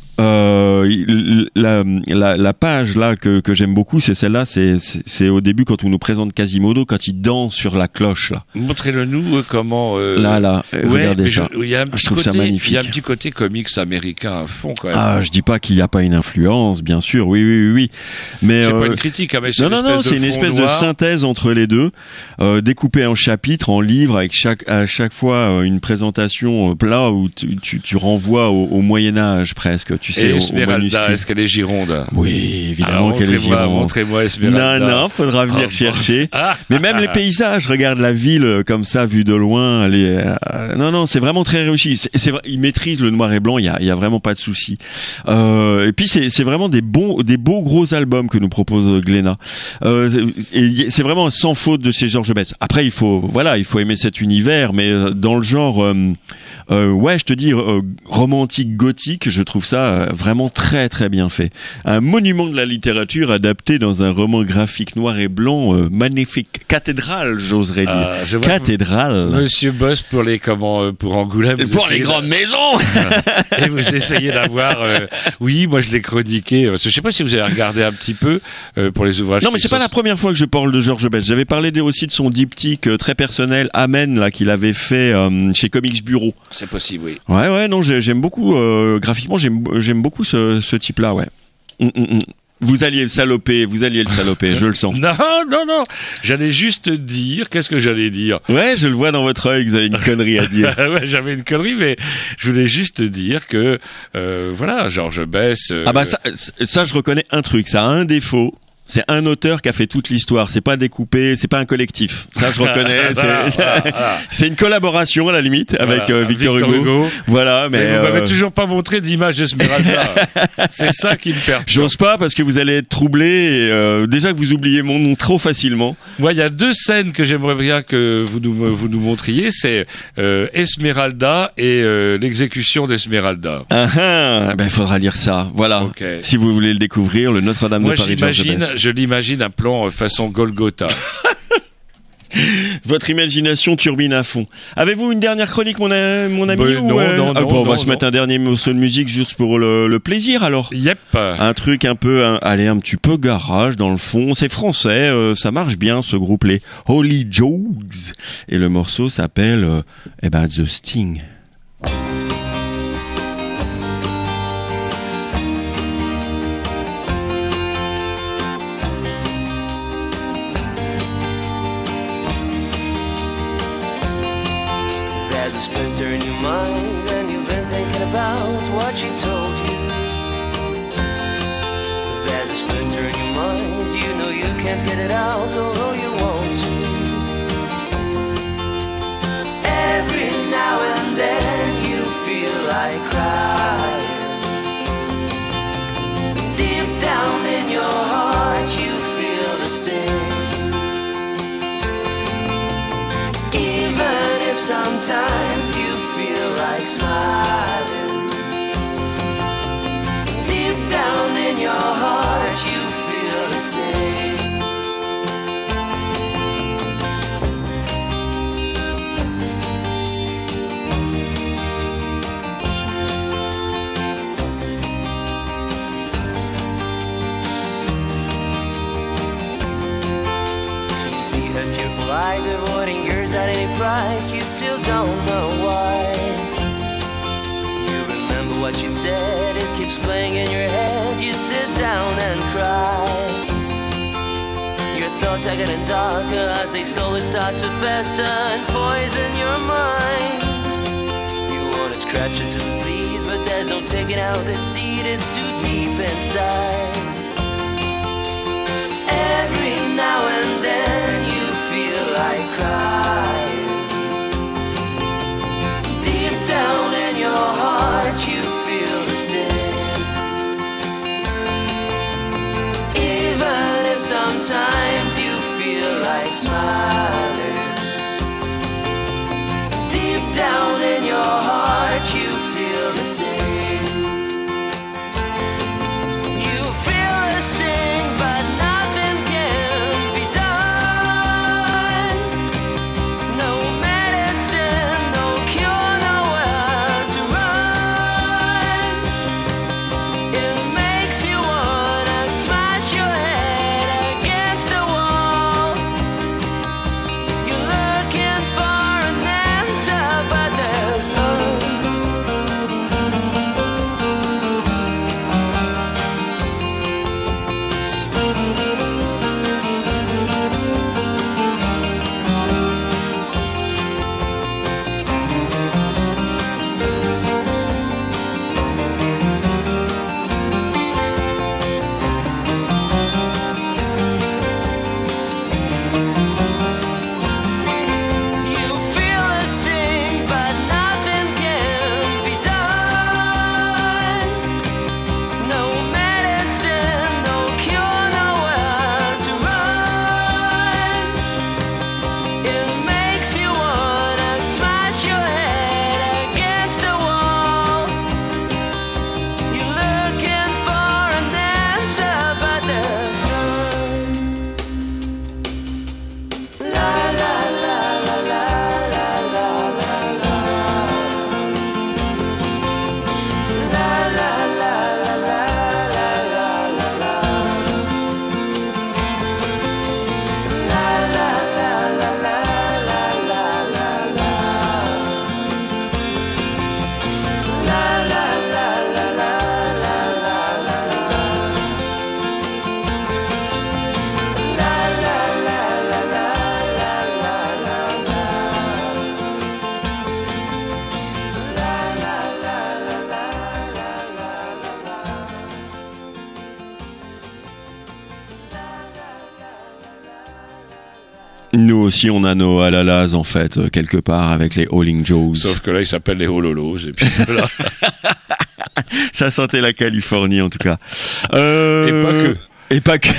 Euh, la, la, la page là que, que j'aime beaucoup, c'est celle-là, c'est, c'est, c'est au début quand on nous présente Quasimodo, quand il danse sur la cloche là. Montrez-le nous euh, comment. Euh... Là là, euh, ouais, regardez ça. Je, y a un je trouve côté, ça magnifique. Il y a un petit côté comics américain à fond quand même. Ah, je dis pas qu'il n'y a pas une influence, bien sûr, oui oui oui, oui. Mais c'est euh, pas une critique, hein, mais c'est non non non, c'est une espèce noir. de synthèse entre les deux, euh, découpée en chapitres, en livres, avec chaque à chaque fois euh, une présentation euh, plat où tu, tu, tu renvoies au, au Moyen Âge presque, tu sais. Et au, Esmeralda, au est-ce qu'elle est gironde? Oui, évidemment. Alors, qu'elle est gironde. Montrez-moi Esmeralda. Non, non, faudra venir Oh, chercher. bon. Ah. Mais même les paysages, regarde la ville euh, comme ça, vue de loin. Elle est, euh, non, non, c'est vraiment très réussi. C'est, c'est vrai, il maîtrise le noir et blanc. Il y a, il y a vraiment pas de souci. Euh, et puis c'est, c'est vraiment des bons, des beaux gros albums que nous propose Glénat. Euh, et c'est vraiment sans faute de chez Georges Besse. Après, il faut, voilà, il faut aimer cet univers, mais dans le genre, euh, euh, ouais, je te dis, euh, romantique gothique, je trouve ça euh, vraiment très très bien fait. Un monument de la littérature adapté dans un roman graphique noir et blanc euh, magnifique, cathédrale, j'oserais dire. Ah, je vois cathédrale. Monsieur Boss pour les comment euh, pour Angoulême. Pour les grandes de... maisons. Et vous essayez d'avoir. Euh... Oui, moi je l'ai chroniqué. Parce que je sais pas si vous avez regardé un petit peu euh, pour les ouvrages. Non, mais c'est sont... pas la première fois que je parle de Georges Besse. J'avais parlé aussi de son diptyque euh, très personnel, Amen, là, qu'il avait fait euh, chez Comics Bureau. C'est possible, oui. Ouais, ouais, non, j'aime beaucoup euh, graphiquement, j'aime, j'aime beaucoup ce, ce type-là, ouais. Mm, mm, mm. Vous alliez le saloper, vous alliez le saloper, je le sens. Non, non, non. J'allais juste dire, qu'est-ce que j'allais dire? Ouais, je le vois dans votre œil, vous avez une connerie à dire. Ouais, j'avais une connerie, mais je voulais juste dire que, euh, voilà, Georges Besse. Euh... Ah bah ça, ça, je reconnais un truc, ça a un défaut. C'est un auteur qui a fait toute l'histoire. C'est pas découpé, c'est pas un collectif. Ça, je reconnais. voilà, c'est... voilà, voilà. c'est une collaboration à la limite avec voilà, euh, Victor, Victor Hugo. Hugo. Voilà, mais, mais vous euh... m'avez toujours pas montré d'image d'Esmeralda. C'est ça qui me perturbe. J'ose pas parce que vous allez être troublé. Et, euh, déjà que vous oubliez mon nom trop facilement. Moi, il y a deux scènes que j'aimerais bien que vous nous vous nous montriez. C'est euh, Esmeralda et euh, l'exécution d'Esmeralda. Ah ah, ben il faudra lire ça. Voilà. Okay. Si vous voulez le découvrir, le Notre-Dame Moi, de Paris. j'imagine, je l'imagine un plan façon Golgotha. Votre imagination turbine à fond. Avez-vous une dernière chronique, mon, a- mon ami bah, ou Non, euh... non, ah, non. bon, on va non, se non. mettre un dernier morceau de musique juste pour le, le plaisir, alors. Yep. Un truc un peu, un, allez, un petit peu garage dans le fond. C'est français, euh, ça marche bien ce groupe, les Holy Jogs. Et le morceau s'appelle, euh, eh ben, The Sting. Splinter in your mind, and you've been thinking about what she told you. There's a splinter in your mind, you know you can't get it out, although you want to. Every now and then you feel like crying. Deep down in your heart you feel the sting. Even if sometimes you feel like smiling, deep down in your heart you feel the sting. You see her tearful eyes avoiding yours at any price, you still don't know why. You remember what she said, it keeps playing in your head, you sit down and cry. Your thoughts are getting darker as they slowly start to fester and poison your mind. You wanna scream scratching to his knees, but there's no taking out the seed, it's too deep inside. Every now and then you feel like crying. Deep down in your heart you feel the sting. Even if sometimes you feel like smiling, deep down in your heart you feel the sting. You feel the sting, but nothing can be done. No medicine, no cure, nowhere to run. It makes you wanna smash your head against the wall. You're looking for an answer, but there's none. You feel the sting, but nothing can be done. No medicine, no cure, nowhere to run. It makes you wanna smash your head against the wall. You're looking for an answer, but there's none. La la la la la la la la la. La la la la la la la la la. La la la la la la la la la. La la la la la la la la la. La la la la la la la la la. La la la la la la la la. Nous aussi, on a nos alalas en fait, euh, quelque part avec les Howling Joes. Sauf que là, ils s'appellent les Hololos. Et puis voilà. Ça sentait la Californie en tout cas. Euh, Et pas que. Et pas que.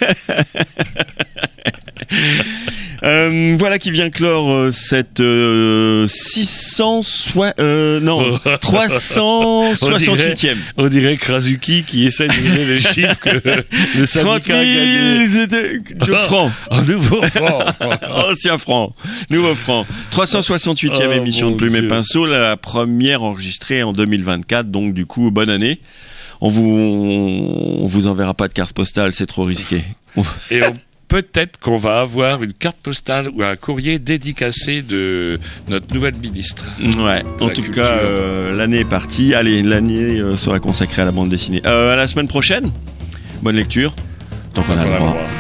Euh, voilà qui vient clore euh, cette euh, six cents soi- euh, non trois cent soixante-huitième. On dirait Krasuki qui essaie de donner les chiffres que le trente syndicat a gagné. mille de francs. En nouveau franc. Ancien franc. Nouveau franc. trois cent soixante-huitième Oh, émission mon de Plume et Dieu. Pinceau, la première enregistrée en deux mille vingt-quatre, donc du coup, bonne année. On vous, on vous enverra pas de carte postale, c'est trop risqué. Et on- peut-être qu'on va avoir une carte postale ou un courrier dédicacé de notre nouvelle ministre. Ouais, en la tout culture. cas, euh, l'année est partie. Allez, l'année euh, sera consacrée à la bande dessinée. Euh, à la semaine prochaine. Bonne lecture. Tant qu'on a le Tant qu'on a le droit. droit.